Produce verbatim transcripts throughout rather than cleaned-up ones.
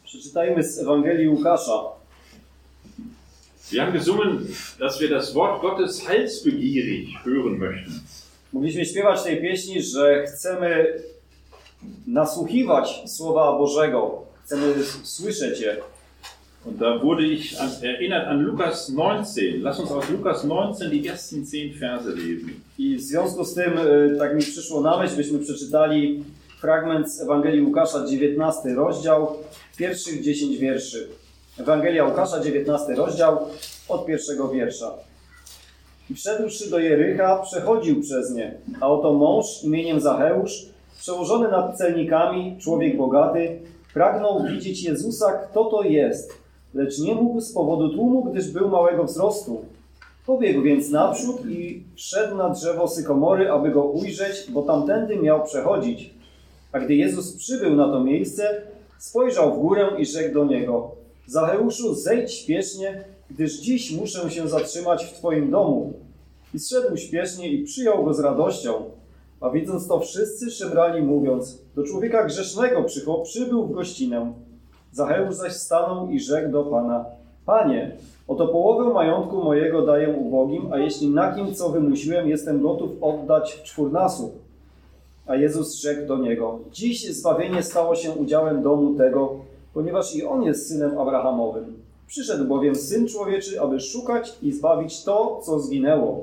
Przeczytajmy z Ewangelii Łukasza. Wir haben gesungen, dass wir das Wort Gottes heilsbegierig hören möchten. Mogliśmy śpiewać w tej pieśni, że chcemy nasłuchiwać Słowa Bożego. Chcemy słyszeć je. Und da wurde ich an, erinnert an Lukas neunzehn. Lass uns aus Lukas neunzehn die ersten zehn Verse lesen. I w związku z tym tak mi przyszło na myśl, byśmy przeczytali fragment z Ewangelii Łukasza, dziewiętnasty rozdział, pierwszych dziesięć wierszy. Ewangelia Łukasza, dziewiętnasty rozdział, od pierwszego wiersza. I wszedłszy do Jericha, przechodził przez nie, a oto mąż imieniem Zacheusz, przełożony nad celnikami, człowiek bogaty, pragnął widzieć Jezusa, kto to jest, lecz nie mógł z powodu tłumu, gdyż był małego wzrostu. Pobiegł więc naprzód i wszedł na drzewo sykomory, aby go ujrzeć, bo tamtędy miał przechodzić. A gdy Jezus przybył na to miejsce, spojrzał w górę i rzekł do niego: Zacheuszu, zejdź śpiesznie, gdyż dziś muszę się zatrzymać w Twoim domu. I zszedł śpiesznie i przyjął go z radością. A widząc to wszyscy szemrali, mówiąc: do człowieka grzesznego przybył w gościnę. Zacheusz zaś stanął i rzekł do Pana: Panie, oto połowę majątku mojego daję ubogim, a jeśli na kim co wymusiłem, jestem gotów oddać w czwórnasób. A Jezus rzekł do niego: dziś zbawienie stało się udziałem domu tego, ponieważ i on jest synem Abrahamowym. Przyszedł bowiem Syn Człowieczy, aby szukać i zbawić to, co zginęło.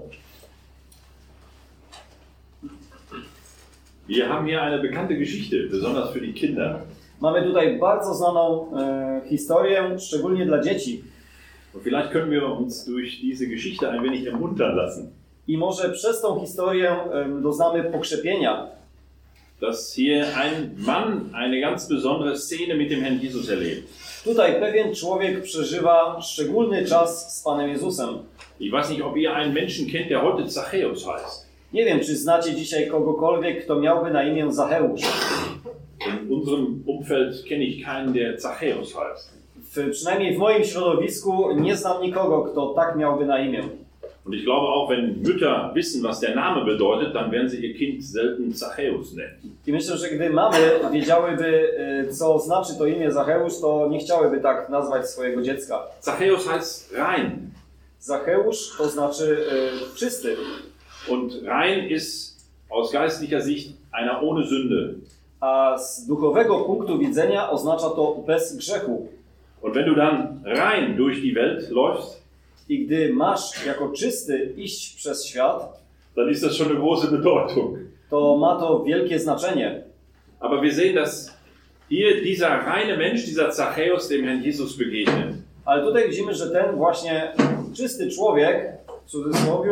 Wir haben hier eine bekannte Geschichte, besonders für die Kinder. Mamy tutaj bardzo znaną e, historię, szczególnie dla dzieci. Und vielleicht können wir uns durch diese Geschichte ein wenig ermuntern lassen. I może przez tą historię e, doznamy pokrzepienia. Dass hier ein Mann eine ganz besondere Szene mit dem Herrn Jesus erlebt. Tutaj pewien człowiek przeżywa szczególny czas z Panem Jezusem. Ich weiß nicht, ob ihr einen Menschen kennt, der heute Zachäus heißt. Nie wiem, czy znacie dzisiaj kogokolwiek, kto miałby na imię Zacheusz. In unserem Umfeld kenne ich keinen, der Zachäus heißt. W, przynajmniej w moim środowisku nie znam nikogo, kto tak miałby na imię. Und ich glaube auch, wenn Mütter wissen, was der Name bedeutet, dann werden sie ihr Kind selten Zachäus nennen. I myślę, że gdy mamy wiedziałyby, co znaczy to imię Zacheusz, to nie chciałyby tak nazwać swojego dziecka. Zachäus heißt rein. Zacheusz to znaczy y, czysty. Und rein ist aus geistlicher Sicht einer ohne Sünde. A z duchowego punktu widzenia oznacza to bez grzechu. Und wenn du dann rein durch die Welt läufst, i gdy masz jako czysty iść przez świat, dann ist das schon eine große Bedeutung. To ma to wielkie znaczenie. Aber wir sehen, dass hier dieser reine Mensch, dieser Zachäus, dem Herrn Jesus begegnet. Ale tutaj widzimy, że ten właśnie czysty człowiek, w cudzysłowie,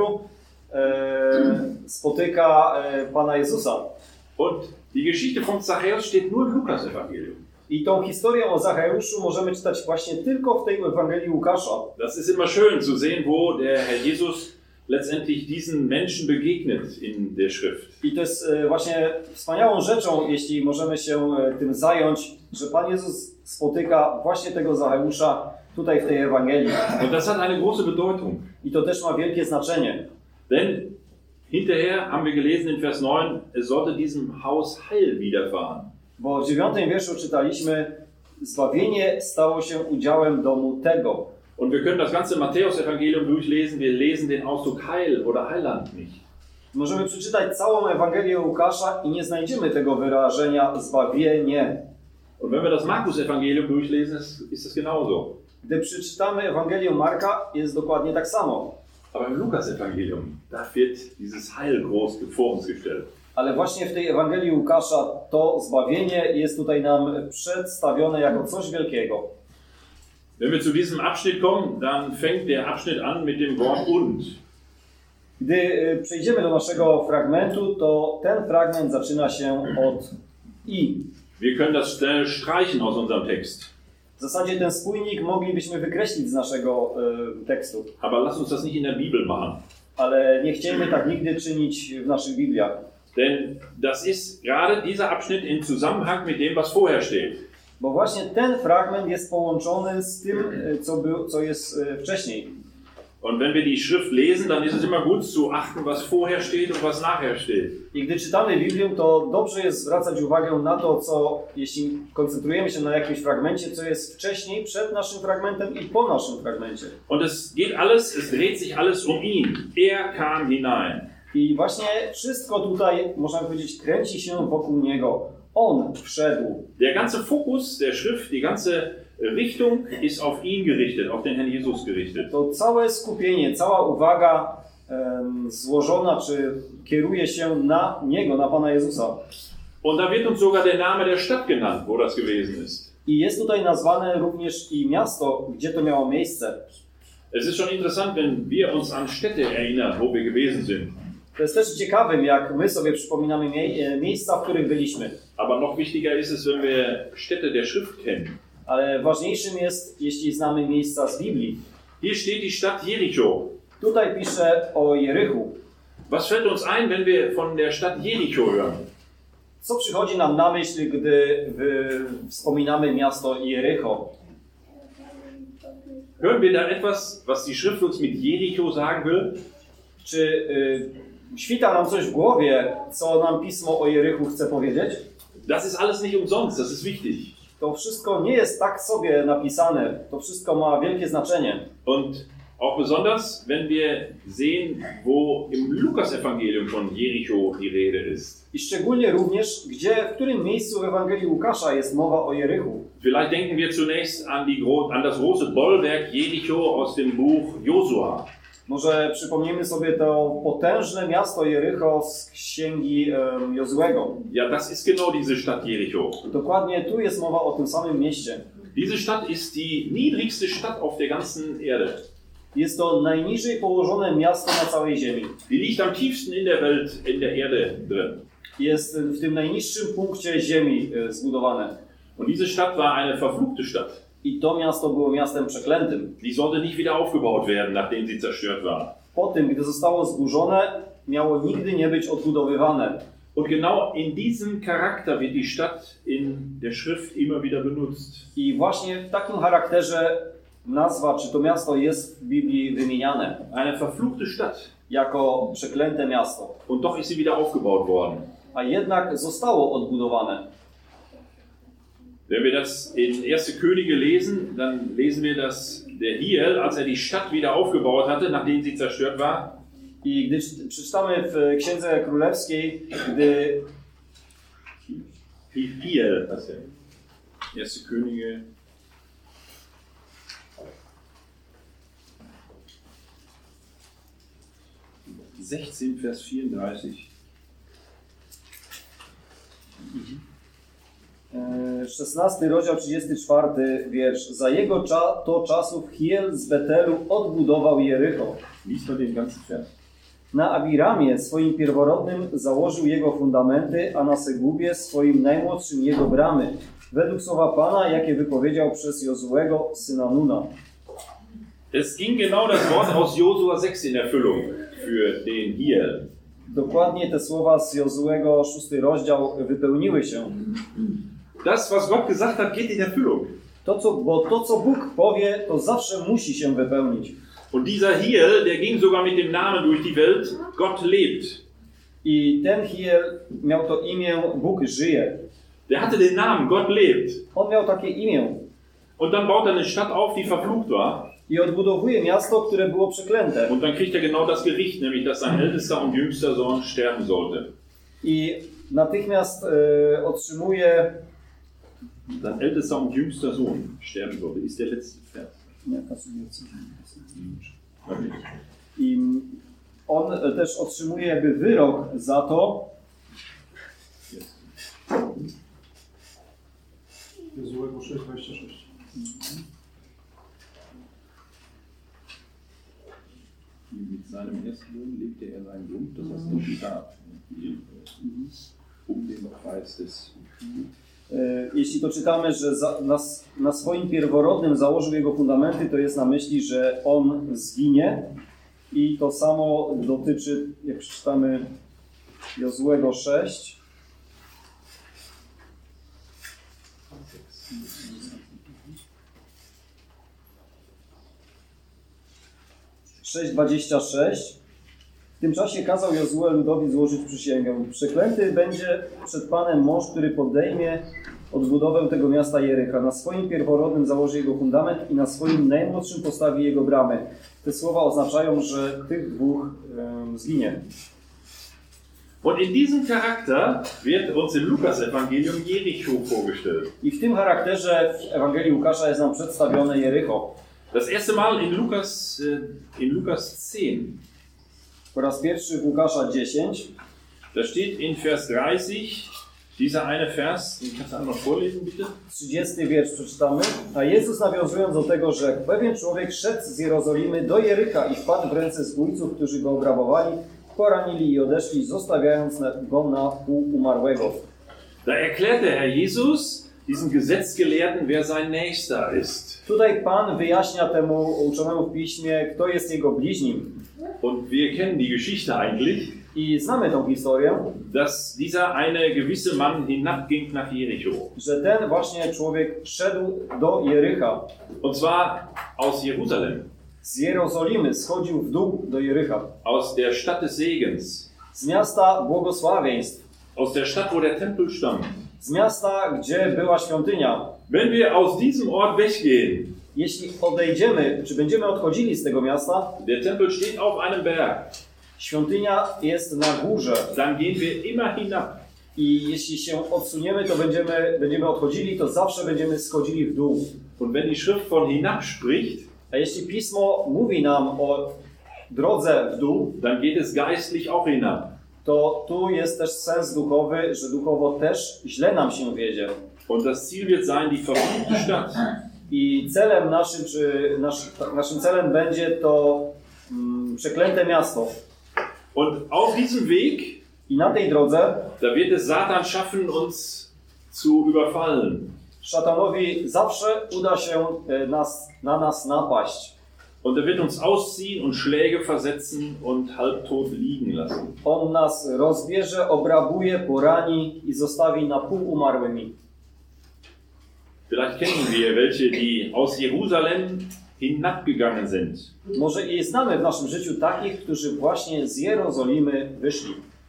e, spotyka e, Pana Jezusa. Und die Geschichte von Zachäus steht nur im Lukas-Evangelium. I tą historię o Zacheuszu możemy czytać właśnie tylko w tej Ewangelii Łukasza. Das ist immer schön zu sehen, wo der Herr Jesus letztendlich diesen Menschen begegnet in der Schrift. I to jest właśnie wspaniałą rzeczą, jeśli możemy się tym zająć, że Pan Jezus spotyka właśnie tego Zacheusza tutaj w tej Ewangelii. Und das hat eine große Bedeutung. I to też ma wielkie znaczenie. Denn hinterher haben wir gelesen in Vers neun, es sollte diesem Haus Heil widerfahren. Bo w dziewiątym wierszu czytaliśmy: zbawienie stało się udziałem domu tego. Und wir können das ganze Matthäus-Evangelium durchlesen, wir lesen den Ausdruck Heil oder Heiland nicht. Możemy przeczytać całą Ewangelię Łukasza i nie znajdziemy tego wyrażenia zbawienie. Und wenn wir das Markus-Evangelium durchlesen, ist es genauso. Gdy przeczytamy Ewangelię Marka, jest dokładnie tak samo. Aber im Lukas-Evangelium, da wird dieses Heil groß vor uns gestellt. Ale właśnie w tej Ewangelii Łukasza to zbawienie jest tutaj nam przedstawione jako coś wielkiego. Wenn wir zu diesem Abschnitt kommen, dann fängt der Abschnitt an mit dem Wort und. Gdy przejdziemy do naszego fragmentu, to ten fragment zaczyna się od i. Wir können das streichen aus unserem Text. W zasadzie ten spójnik moglibyśmy wykreślić z naszego y, tekstu. Aber lass uns das nicht in der Bibel machen. Ale nie chcielibyśmy tak nigdy czynić w naszych Bibliach. Denn das ist gerade dieser Abschnitt in Zusammenhang mit dem, was vorher steht. Bo właśnie ten fragment jest połączony z tym, co, był, co jest wcześniej. Und wenn wir die Schrift lesen, dann ist es immer gut zu achten, was vorher steht und was nachher steht. I gdy czytamy Biblię, to dobrze jest zwracać uwagę na to, co, jeśli koncentrujemy się na jakimś fragmencie, co jest wcześniej, przed naszym fragmentem i po naszym fragmencie. Und es geht alles, es dreht sich alles um ihn. Er kam hinein. I właśnie wszystko tutaj, można powiedzieć, kręci się wokół Niego. On wszedł. Der ganze Fokus der Schrift, die ganze Richtung ist auf ihn gerichtet, auf den Herrn Jesus gerichtet. To całe skupienie, cała uwaga em, złożona, czy kieruje się na Niego, na Pana Jezusa. Und da wird uns sogar der Name der Stadt genannt, wo das gewesen ist. I jest tutaj nazwane również i miasto, gdzie to miało miejsce. Es ist schon interessant, wenn wir uns an Städte erinnern, wo wir gewesen sind. To jest też ciekawym, jak my sobie przypominamy mie- miejsca, w których byliśmy. Aber noch wichtiger ist es, wenn wir Städte der Schrift kennen. Ale ważniejszym jest, jeśli znamy miejsca z Biblii. Hier steht die Stadt Jericho. Tutaj pisze o Jerichu. Was fällt uns ein, wenn wir von der Stadt Jericho hören? Co przychodzi nam na myśl, gdy y, wspominamy miasto Jericho? Hören wir da etwas, was die Schrift uns mit Jericho sagen will? Czy y, świta nam coś w głowie, co nam Pismo o Jerichu chce powiedzieć? Das ist alles nicht umsonst, das ist wichtig. To wszystko nie jest tak sobie napisane. To wszystko ma wielkie znaczenie. Und auch besonders, wenn wir sehen, wo im Lukas-Evangelium von Jericho die Rede ist. I szczególnie również, gdzie, w którym miejscu w Ewangelii Łukasza jest mowa o Jerichu. Vielleicht denken wir zunächst an, die, an das große Bollwerk Jericho aus dem Buch Josua. Może przypomnijmy sobie to potężne miasto Jericho z księgi um, Jozłego. Ja, das ist genau diese Stadt Jericho. Dokładnie tu jest mowa o tym samym mieście. Diese Stadt ist die niedrigste Stadt auf der ganzen Erde. Jest to najniżej położone miasto na całej ziemi. Die liegt am tiefsten in der Welt, in der Erde drin. Jest w tym najniższym punkcie ziemi e, zbudowane. Und diese Stadt war eine verfluchte Stadt. I to miasto było miastem przeklętym. Die sollte nicht wieder aufgebaut werden, nachdem sie zerstört war. Po tym, gdy zostało zburzone, miało nigdy nie być odbudowywane. Und genau in diesem Charakter wird die Stadt in der Schrift immer wieder benutzt. I właśnie w takim charakterze nazwa, czy to miasto jest w Biblii wymieniane. Eine verfluchte Stadt. Jako przeklęte miasto. Und doch ist sie wieder aufgebaut worden. A jednak zostało odbudowane. Wenn wir das in erste Könige lesen, dann lesen wir, dass der Hiel, als er die Stadt wieder aufgebaut hatte, nachdem sie zerstört war, I gdy przeczytamy w Księdze Królewskiej, gdy Hiel, was ja, erste Könige, sechzehn, Vers vierunddreißig. szesnasty rozdział, trzydziesty czwarty wiersz. Za jego cza- to czasów Hiel z Betelu odbudował Jericho. Lies mal den ganzen Vers. Na Abiramie, swoim pierworodnym, założył jego fundamenty, a na Segubie, swoim najmłodszym, jego bramy. Według słowa Pana, jakie wypowiedział przez Jozuego, syna Nuna. Es ging genau das Wort aus Josua sechs in Erfüllung für den Hiel. Dokładnie te słowa z Jozuego, szósty rozdział, wypełniły się. Das, was Gott gesagt hat, geht in Erfüllung. To, co, bo to, co Bóg powie, to zawsze musi się wypełnić. Und dieser Hiel, der ging sogar mit dem Namen durch die Welt, Gott lebt. I ten Hiel miał to imię Bóg żyje. Der hatte den Namen Gott lebt. On miał takie imię. Und dann baut er eine Stadt auf, die verflucht war. I odbudowuje miasto, które było przeklęte. Und dann kriegt er genau das Gericht, nämlich dass sein ältester und jüngster Sohn sterben sollte. I natychmiast e, otrzymuje... Sein ältester und jüngster Sohn sterben sollte, ist der letzte Vers. Okay. I on też otrzymuje jakby wyrok za to. Jozuego sześć, dwadzieścia sześć. Mit seinem ersten Sohn legte er seinen Bund, das heißt den Stab, um den Kreis des. Jeśli to czytamy, że za, na, na swoim pierworodnym założył jego fundamenty, to jest na myśli, że on zginie. I to samo dotyczy, jak przeczytamy Jozuego sześć. sześć dwadzieścia sześć. W tym czasie kazał Jozue ludowi złożyć przysięgę. Przeklęty będzie przed Panem mąż, który podejmie odbudowę tego miasta Jericha. Na swoim pierworodnym założy jego fundament i na swoim najmłodszym postawi jego bramy. Te słowa oznaczają, że tych dwóch um, zginie. Und in diesem Charakter wird uns im Lukas-Evangelium Jericho vorgestellt. I w tym charakterze w Ewangelii Łukasza jest nam przedstawione Jericho. Das erste Mal in Lukas, in Lukas zehn. Po raz pierwszy w Łukasza dziesięć. Da steht in Vers dreißig, dieser eine Vers, den kannst du einmal vorlesen, bitte? trzydziesty wiersz przeczytamy. A Jezus, nawiązując do tego, że pewien człowiek szedł z Jerozolimy do Jericha i wpadł w ręce zbójców, którzy go obrabowali, poranili i odeszli, zostawiając go na pół umarłego. Da erklärt der Herr Jesus diesen Gesetzgelehrten, wer sein Nächster ist. Tutaj Pan wyjaśnia temu uczonemu w piśmie, kto jest jego bliźnim. Und wir kennen die Geschichte eigentlich, I znamy tą historię, dass dieser eine gewisse Mann hinabging nach Jericho. że ten właśnie człowiek szedł do Jericha. Und zwar aus Jerusalem, Z Jerozolimy schodził w dół do Jericha. aus der Stadt des Segens, Z miasta błogosławieństw. aus der Stadt, wo der Tempel stand. Z miasta, gdzie była świątynia. Wenn wir aus diesem Ort weggehen, Jeśli odejdziemy, czy będziemy odchodzili z tego miasta, der Tempel steht auf einem Berg, świątynia jest na górze. dann gehen wir immer hinab. I jeśli się odsuniemy, to będziemy, będziemy odchodzili, to zawsze będziemy schodzili w dół. Und wenn die Schrift von hinab spricht, A jeśli Pismo mówi nam o drodze w dół, dann geht es geistlich auch hinab. to tu jest też sens duchowy, że duchowo też źle nam się wiedzie. Und das Ziel wird sein, die verfluchte Stadt. I celem naszym, czy nasz, naszym celem będzie to mm, przeklęte miasto. Und auf diesem Weg, I na tej drodze da wird es Satan schaffen, uns zu überfallen. szatanowi zawsze uda się e, nas, na nas napaść. Und er wird uns ausziehen und Schläge versetzen und halbtot liegen lassen. On nas rozbierze, obrabuje, porani i zostawi na pół umarłymi. Vielleicht kennen wir welche, die aus Jerusalem hinabgegangen sind. Może i znamy w naszym życiu takich, którzy właśnie z Jerozolimy wyszli.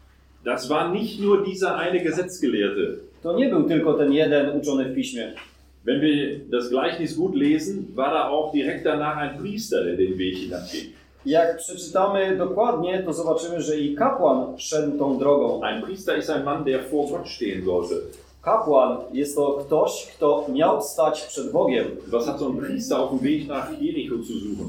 Das war nicht nur dieser eine Gesetzgelehrte. To nie był tylko ten jeden uczony w piśmie. Wenn wir das Gleichnis gut lesen, war da auch direkt danach ein Priester, der den Weg hinabging. Jak przeczytamy dokładnie, to zobaczymy, że i kapłan szedł tą drogą. Ein Priester ist ein Mann, der vor Gott stehen sollte. Kapłan jest to ktoś, kto miał stać przed Bogiem. Was hat so ein Priester auf dem Weg nach Jericho zu suchen?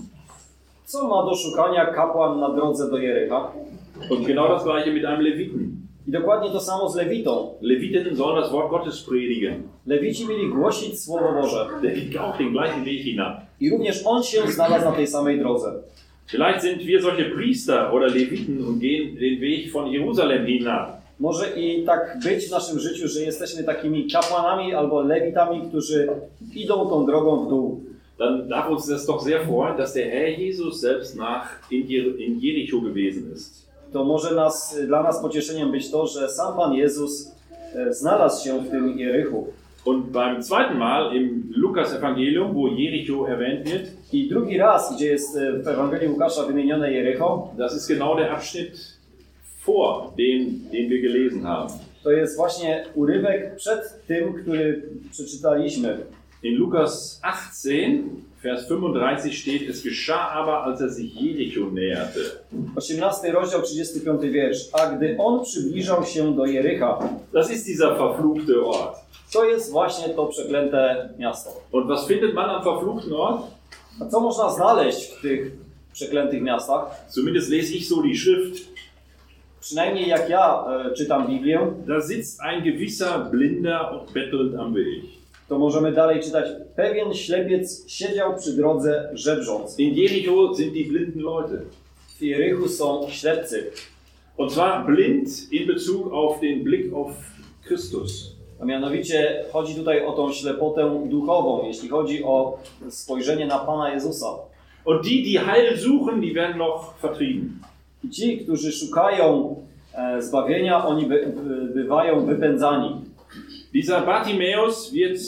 Co ma do szukania kapłan na drodze do Jericha? Und genau das Gleiche mit einem Leviten. I dokładnie to samo z Lewitą. Leviten sollen das Wort Gottes predigen. Lewici mieli głosić Słowo Boże. Der ging auch den gleichen Weg hinab. I również on się znalazł na tej samej drodze. Vielleicht sind wir solche Priester oder Leviten und gehen den Weg von Jerusalem hinab. Może i tak być w naszym życiu, że jesteśmy takimi kapłanami albo lewitami, którzy idą tą drogą w dół. Dann darf uns das doch sehr freuen, dass der Herr Jesus selbst nach in, Jer- in Jericho gewesen ist. To może nas, dla nas pocieszeniem być to, że sam Pan Jezus e, znalazł się w tym Jerichu. Und beim zweiten Mal im Lukas-Evangelium, wo Jericho erwähnt wird, I drugi raz, gdzie jest e, w Ewangelii Łukasza wymienione Jericho, das ist genau der Abschnitt vor dem, den wir gelesen haben. to jest właśnie urywek przed tym, który przeczytaliśmy. In Lukas achtzehn, Vers fünfunddreißig steht, es geschah aber, als er sich Jericho näherte. osiemnasty rozdział, trzydziesty piąty wiersz. A gdy on przybliżał się do Jericha, Das ist dieser verfluchte Ort. to jest właśnie to przeklęte miasto. Und was findet man am verfluchten Ort? A co można znaleźć w tych przeklętych miastach? Zumindest lese ich so die Schrift. Przynajmniej jak ja e, czytam Biblię, Da sitzt ein gewisser Blinder und bettelt am Weg. to możemy dalej czytać. Pewien ślepiec siedział przy drodze żebrząc. In Jericho sind die blinden Leute. W Jerichu są ślepcy. Und zwar blind in Bezug auf den Blick auf Christus. A mianowicie chodzi tutaj o tą ślepotę duchową, jeśli chodzi o spojrzenie na Pana Jezusa. Und die, die Heil suchen, die werden noch vertrieben. I ci, którzy szukają e, zbawienia, oni by, by, bywają wypędzani. Dieser Bartimäus wird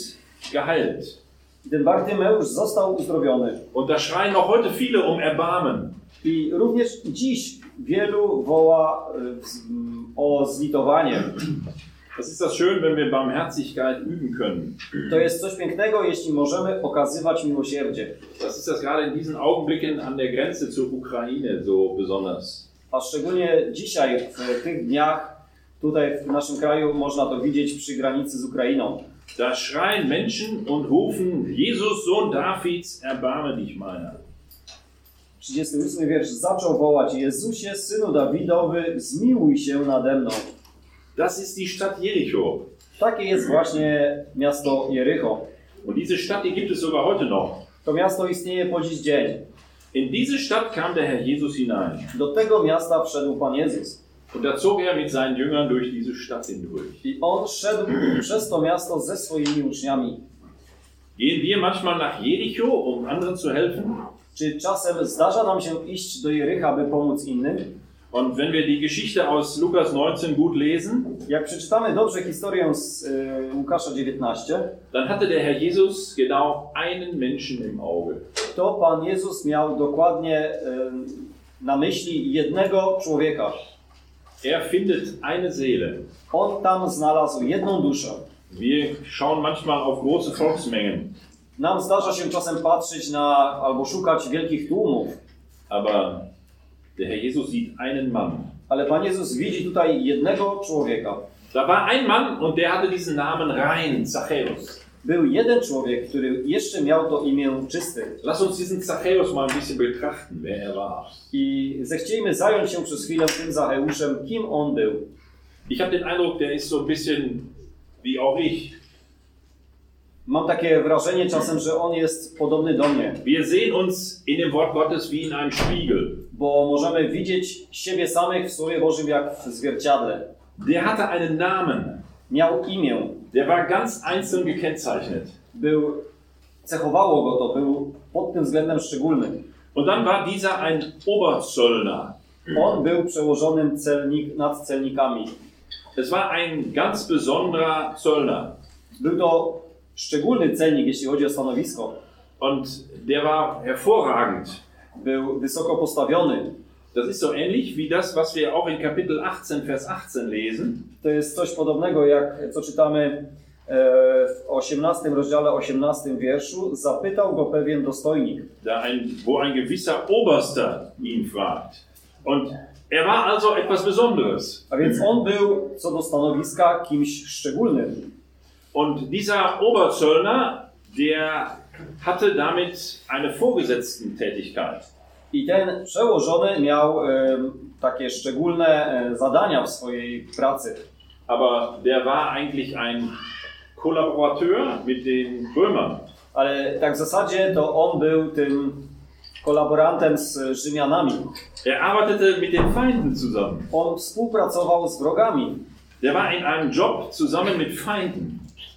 geheilt. I ten Bartymeusz został uzdrowiony. Und da schreien noch heute viele um Erbarmen. I również dziś wielu woła y, z- m, o zlitowanie. Das ist das schön, wenn wir Barmherzigkeit üben können. To jest coś pięknego, jeśli możemy okazywać miłosierdzie. Das ist das gerade in diesen Augenblicken an der Grenze zur Ukraine so besonders. A szczególnie dzisiaj, w tych dniach, tutaj w naszym kraju można to widzieć przy granicy z Ukrainą. Da schreien Menschen und rufen, Jesus, Sohn Davids, erbarme dich meiner. trzydziesty ósmy wiersz zaczął wołać: Jezusie, Synu Dawidowy, zmiłuj się nade mną. Das ist die Stadt Jericho. Takie jest właśnie miasto Jericho. Und diese Stadt, die gibt es sogar heute noch. To miasto istnieje po dziś dzień. In diese Stadt kam der Herr Jesus hinein. Do tego miasta wszedł Pan Jezus. Und da zog er mit seinen Jüngern durch diese Stadt hindurch. I On szedł przez to miasto ze swoimi uczniami. Gehen wir manchmal nach Jericho, um anderen zu helfen? Czy czasem zdarza nam się iść do Jericha, by pomóc innym? Und wenn wir die Geschichte aus Lukas neunzehn gut lesen, Jak przeczytamy dobrze historię z y, Łukasza dziewiętnaście, dann hatte der Herr Jesus genau einen Menschen im Auge. to Pan Jezus miał dokładnie y, na myśli jednego człowieka. Er findet eine Seele. On tam znalazł jedną duszę. Wir schauen manchmal auf große Volksmengen, Nam zdarza się czasem patrzeć na albo szukać wielkich tłumów, aber der Herr Jesus sieht einen Mann. ale Pan Jezus widzi tutaj jednego człowieka. Da war ein Mann und der hatte diesen Namen Rein, Zachäus. Był jeden człowiek, który jeszcze miał to imię czysty. Lass uns diesen Zachäus mal ein bisschen betrachten, wer er war. I zechciejmy zająć się przez chwilę tym Zacheuszem, kim on był. Ich habe den Eindruck, der ist so ein bisschen wie auch ich. Mam takie wrażenie czasem, że on jest podobny do mnie, Wir sehen uns in dem Wort Gottes wie in einem Spiegel. bo możemy widzieć siebie samych w Słowie Bożym jak w zwierciadle. Der hatte einen Namen. Miał imię, Der war ganz einzeln gekennzeichnet. był, cechowało go to, był pod tym względem szczególnym. Und dann war dieser ein Oberzöllner. On był przełożonym celnik, nad celnikami. Es war ein ganz besonderer Zöllner. Był to szczególny celnik, jeśli chodzi o stanowisko. Und der war hervorragend. Był wysoko postawiony. Das ist so ähnlich wie das, was wir auch in Kapitel achtzehn, Vers achtzehn lesen. To jest coś podobnego, jak co czytamy e, w osiemnastym rozdziale, osiemnastym wierszu. Zapytał go pewien dostojnik. Da ein, wo ein gewisser Oberster ihn fragt. Und er war also etwas Besonderes. A więc on był co do stanowiska kimś szczególnym. Und dieser Oberzöllner, der hatte damit eine Vorgesetzten-Tätigkeit. I ten przełożony miał e, takie szczególne e, zadania w swojej pracy. Aber der war eigentlich ein Kollaborateur mit den Römern. Ale tak w zasadzie to on był tym kolaborantem z Rzymianami. Er arbeitete mit den Feinden zusammen. On współpracował z wrogami. Der war in einem Job zusammen mit Feinden.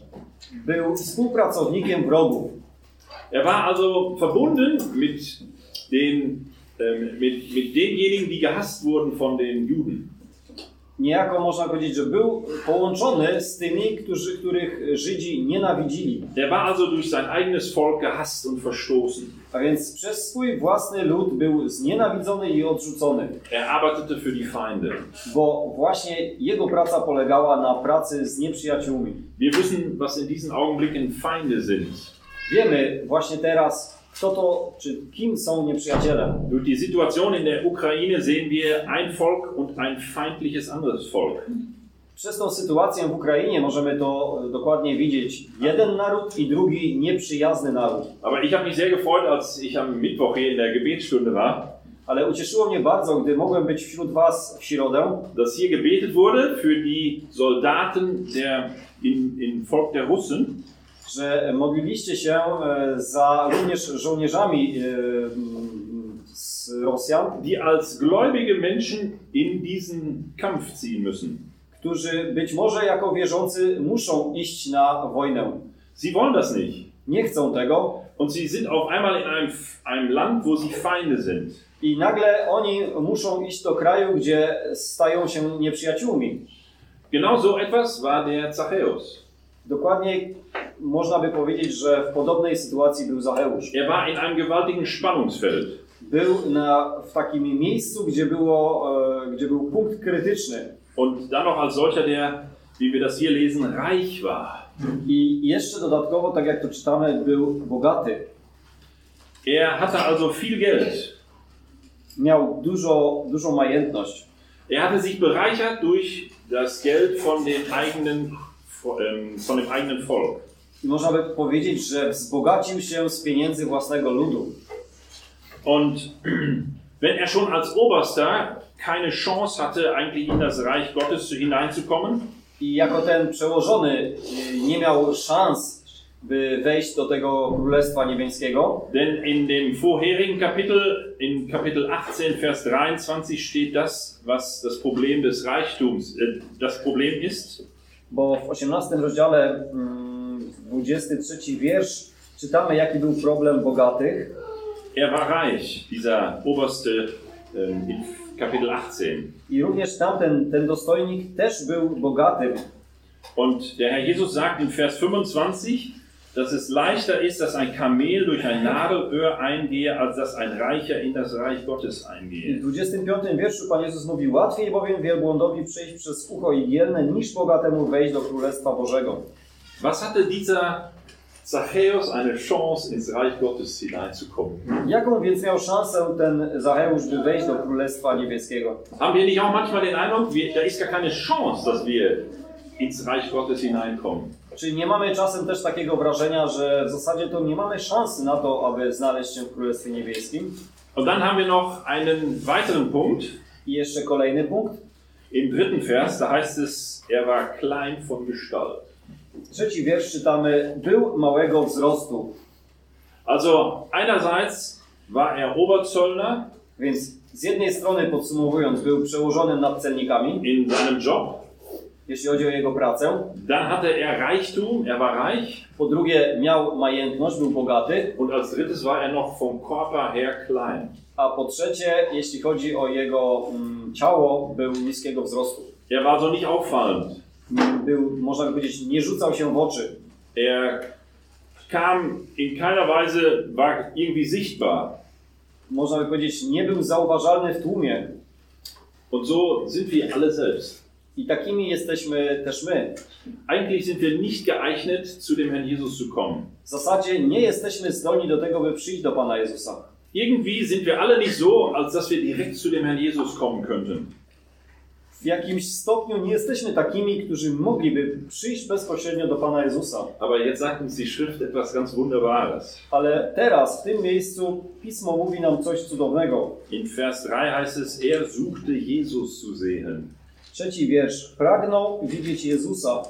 Był współpracownikiem wrogów. Er war also verbunden mit den, ähm, mit, mit denjenigen, die gehasst wurden von den Juden. Niejako można powiedzieć, że był połączony z tymi, którzy, których Żydzi nienawidzili. Der war also durch sein eigenes Volk gehasst und verstoßen. A więc przez swój własny lud był znienawidzony i odrzucony. Er arbeitete für die Feinde. Bo właśnie jego praca polegała na pracy z nieprzyjaciółmi. Wir wissen, was in diesen Augenblicken Feinde sind. Wiemy właśnie teraz, kto to, czy kim są nieprzyjaciele. Durch die Situation in der Ukraine sehen wir ein Volk und ein feindliches anderes Volk. Przez tą sytuację w Ukrainie możemy to dokładnie widzieć. Jeden naród i drugi nieprzyjazny naród. Aber ich habe mich sehr gefreut, als ich am Mittwoch hier in der Gebetsstunde war, Ale ucieszyło mnie bardzo, gdy mogłem być wśród was w środę, dass hier gebetet wurde für die Soldaten der, in, in Volk der Russen, że modliliście się e, za również żołnierzami e, z Rosjan, die als gläubige Menschen in diesen Kampf ziehen müssen. którzy być może jako wierzący muszą iść na wojnę. Sie wollen das nicht. Nie chcą tego Und sie sind auf einmal in einem, einem Land, wo sie Feinde sind. i nagle oni muszą iść do kraju, gdzie stają się nieprzyjaciółmi. Genau so etwas war der Zachäus. Dokładnie można by powiedzieć, że w podobnej sytuacji był Zacheusz. Er war in einem gewaltigen Spannungsfeld. był na, w takim miejscu, gdzie, było, e, gdzie był punkt krytyczny. Und dann noch als solcher, der, wie wir das hier lesen, reich war. I jeszcze dodatkowo, tak jak to czytamy, był bogaty. Er hatte also viel Geld. Miał dużo, dużą majętność. Er hatte sich bereichert durch das Geld von dem eigenen, von dem eigenen Volk. I można by powiedzieć, że wzbogacił się z pieniędzy własnego ludu. Und wenn er schon als Oberster keine Chance hatte, eigentlich in das Reich Gottes hineinzukommen, I jako ten przełożony nie miał szans, by wejść do tego Królestwa Niebieskiego. denn in dem vorherigen Kapitel, in Kapitel achtzehn, Vers dreiundzwanzig steht das, was das Problem des Reichtums, äh, das Problem ist. Bo w osiemnastym rozdziale, dwudziesty trzeci wiersz, czytamy, jaki był problem bogatych. Er war reich, dieser Oberste ähm, in Kapitel achtzehn. I również tamten, ten dostojnik też był bogatym. Und der Herr Jesus sagt in Vers fünfundzwanzig, dass es leichter ist, dass ein Kamel durch ein Nadelöhr eingehe, als dass ein Reicher in das Reich Gottes I w eingehe. dwudziestym piątym wierszu Pan Jezus mówi: łatwiej bowiem wielbłądowi przejść przez ucho igielne, niż bogatemu wejść do Królestwa Bożego. Was hatte dieser Zachäus eine Chance, ins Reich Gottes hineinzukommen? Jaką więc miał szansę ten Zacheusz, by wejść do Królestwa Niebieskiego? Haben wir nicht auch manchmal den Eindruck, wir, da ist gar keine Chance, dass wir ins Reich Gottes hineinkommen? Czy nie mamy czasem też takiego wrażenia, że w zasadzie to nie mamy szansy na to, aby znaleźć się w Królestwie Niebieskim? Und dann haben wir noch einen weiteren Punkt. I jeszcze kolejny punkt. Im dritten Vers, da heißt es, er war klein von Gestalt. Trzeci wiersz czytamy: był małego wzrostu. Also einerseits war er Oberzöllner Więc z jednej strony, podsumowując, był przełożonym nad celnikami, in seinem Job. jeśli chodzi o jego pracę. Dann hatte er Reichtum, er war reich. Po drugie, miał majętność, był bogaty. Und als drittes war er noch vom Körper her klein. A po trzecie, jeśli chodzi o jego mm, ciało, był niskiego wzrostu. Er war so nicht auffallend. Był, można by powiedzieć, nie rzucał się w oczy. Er kam in keiner Weise, war irgendwie sichtbar. Można by powiedzieć, nie był zauważalny w tłumie. Und so sind wir alle selbst. I takimi jesteśmy też my. Eigentlich sind wir nicht geeignet, zu dem Herrn Jesus zu kommen. W zasadzie nie jesteśmy zdolni do tego, by przyjść do Pana Jezusa. Irgendwie sind wir alle nicht so, als dass wir direkt zu dem Herrn Jesus kommen könnten. W jakimś stopniu nie jesteśmy takimi, którzy mogliby przyjść bezpośrednio do Pana Jezusa. Aber jetzt sagt uns die Schrift etwas ganz Wunderbares. Ale teraz, w tym miejscu, Pismo mówi nam coś cudownego. In Vers drei heißt es, er suchte Jesus zu sehen. Trzeci wiersz. Pragnął widzieć Jezusa.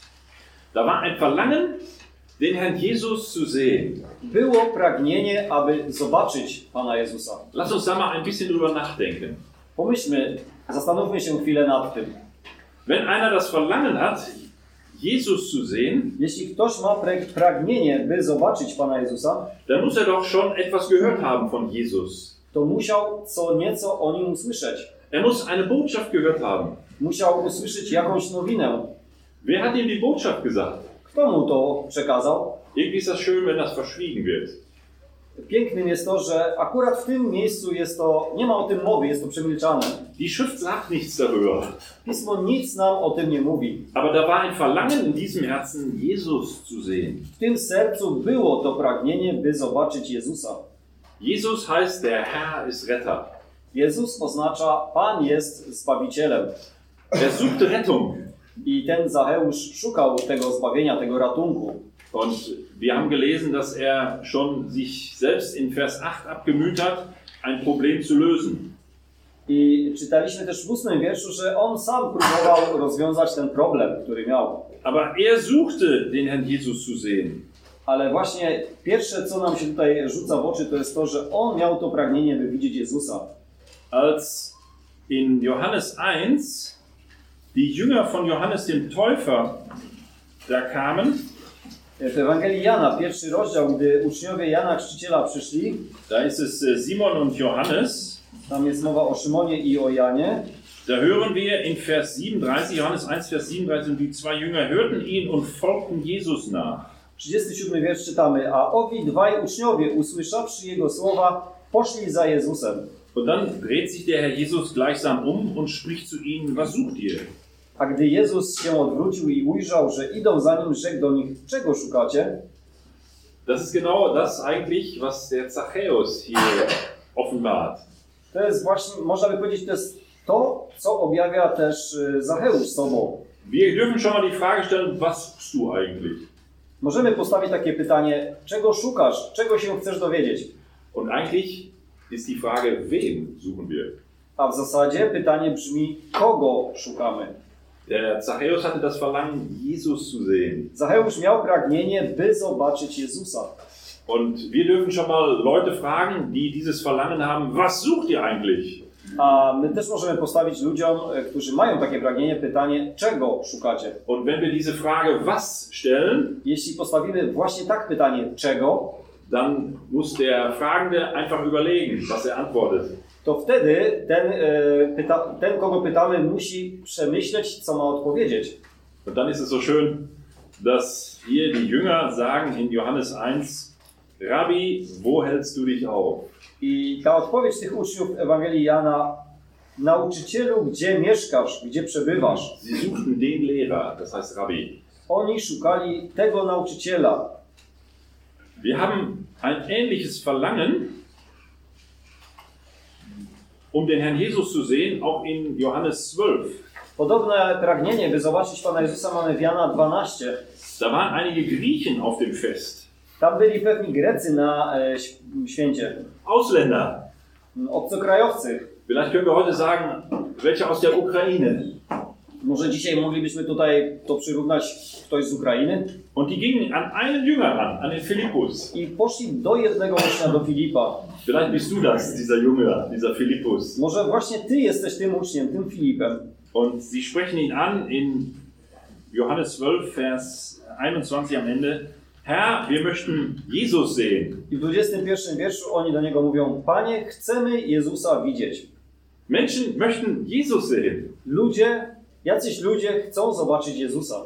Da war ein Verlangen, den Herrn Jesus zu sehen. Było pragnienie, aby zobaczyć Pana Jezusa. Lass uns da mal ein bisschen drüber nachdenken. Pomyślmy, zastanówmy się chwilę nad tym. Wenn einer das Verlangen hat, Jesus zu sehen, Jeśli ktoś ma pra- pragnienie, by zobaczyć Pana Jezusa, dann muss er doch schon etwas gehört haben von Jesus. to musiał co nieco o Nim usłyszeć. Er muss eine Botschaft gehört haben. Musiał usłyszeć jakąś nowinę. Wer hat ihm die Botschaft gesagt? Kto mu to przekazał? Irgendwie ist das schön, wenn das verschwiegen wird. Pięknym jest to, że akurat w tym miejscu jest to, nie ma o tym mowy, jest to przemilczane. Die Schrift sagt nichts darüber. Pismo nic nam o tym nie mówi. Aber da war ein Verlangen in diesem Herzen, Jesus zu sehen. W tym sercu było to pragnienie, by zobaczyć Jezusa. Jesus heißt, der Herr ist Retter. Jezus oznacza Pan jest Zbawicielem. Er suchte Rettung. I ten Zacheusz szukał tego zbawienia, tego ratunku. Und wir haben gelesen, dass er schon sich selbst in Vers acht abgemüht hat, ein Problem zu lösen. I czytaliśmy też w ósmym wierszu, że on sam próbował rozwiązać ten problem, który miał. Aber er suchte, den Herrn Jesus zu sehen. Ale właśnie pierwsze, co nam się tutaj rzuca w oczy, to jest to, że on miał to pragnienie, by widzieć Jezusa. Als in Johannes eins die Jünger von Johannes dem Täufer da kamen, W Ewangelii Jana, pierwszy rozdział, gdy uczniowie Jana Chrzciciela przyszli, da ist es Simon und Johannes, tam jest mowa o Szymonie i o Janie. da hören wir in Vers siebenunddreißig, Johannes eins, Vers siebenunddreißig, und die zwei Jünger hörten ihn und folgten Jesus nach. trzydziesty siódmy wiersz czytamy: a owi dwaj uczniowie, usłyszawszy jego słowa, poszli za Jezusem. Und dann dreht sich der Herr Jesus gleichsam um und spricht zu ihnen, was sucht ihr? A gdy Jezus się odwrócił i ujrzał, że idą za nim, rzekł do nich, czego szukacie? Das ist genau das eigentlich, was der Zachäus hier offenbart. To jest właśnie, można by powiedzieć, to jest to, co objawia też y, Zacheusz sobą. Wir dürfen schon mal die Frage stellen, was suchst du eigentlich? Możemy postawić takie pytanie, czego szukasz, czego się chcesz dowiedzieć? Und eigentlich ist die Frage, wen suchen wir? A w zasadzie pytanie brzmi, kogo szukamy? Der Zachäus hatte das Verlangen, Jesus zu sehen. Zacheusz miał pragnienie, by zobaczyć Jezusa. Und wir dürfen schon mal Leute fragen, die dieses Verlangen haben, was sucht ihr eigentlich? A my też możemy postawić ludziom, e, którzy mają takie pragnienie, pytanie, czego szukacie? Und wenn wir diese Frage was stellen, Jeśli postawimy właśnie tak pytanie, czego, dann muss der Fragende einfach überlegen, was er antwortet. to wtedy ten, e, pyta, ten, kogo pytamy, musi przemyśleć, co ma odpowiedzieć. Und dann ist es so schön, dass hier die Jünger sagen in Johannes eins, Rabbi, wo hältst du dich auf? I ta odpowiedź tych uczniów Ewangelii Jana, nauczycielu, gdzie mieszkasz, gdzie przebywasz? Sie suchten den Lehrer, das heißt Rabbi. Oni szukali tego nauczyciela. Wir haben ein ähnliches Verlangen, um den Herrn Jesus zu sehen, auch in Johannes zwölf. Podobne pragnienie, by zobaczyć Pana Jezusa, mamy w Jana dwanaście. Da waren einige Griechen auf dem Fest, Tam byli pewni Grecy na e, ś- święcie, Ausländer. obcokrajowcy. Vielleicht können wir heute sagen, welche aus der Ukraine. Może dzisiaj moglibyśmy tutaj to przyrównać ktoś z Ukrainy. Und die gingen an einen Jünger ran, an den Philippus. I poszli do jednego ucznia, do Filipa. Vielleicht bist du das, dieser Junge, dieser Philippus. Może właśnie ty jesteś tym uczniem, tym Filipem. Und sie sprechen ihn an in Johannes zwölf, Vers einundzwanzig am Ende. Herr, wir möchten Jesus sehen. I w dwudziestym pierwszym wierszu oni do niego mówią, Panie, chcemy Jezusa widzieć. Menschen möchten Jesus sehen. Ludzie, jacyś ludzie chcą zobaczyć Jezusa.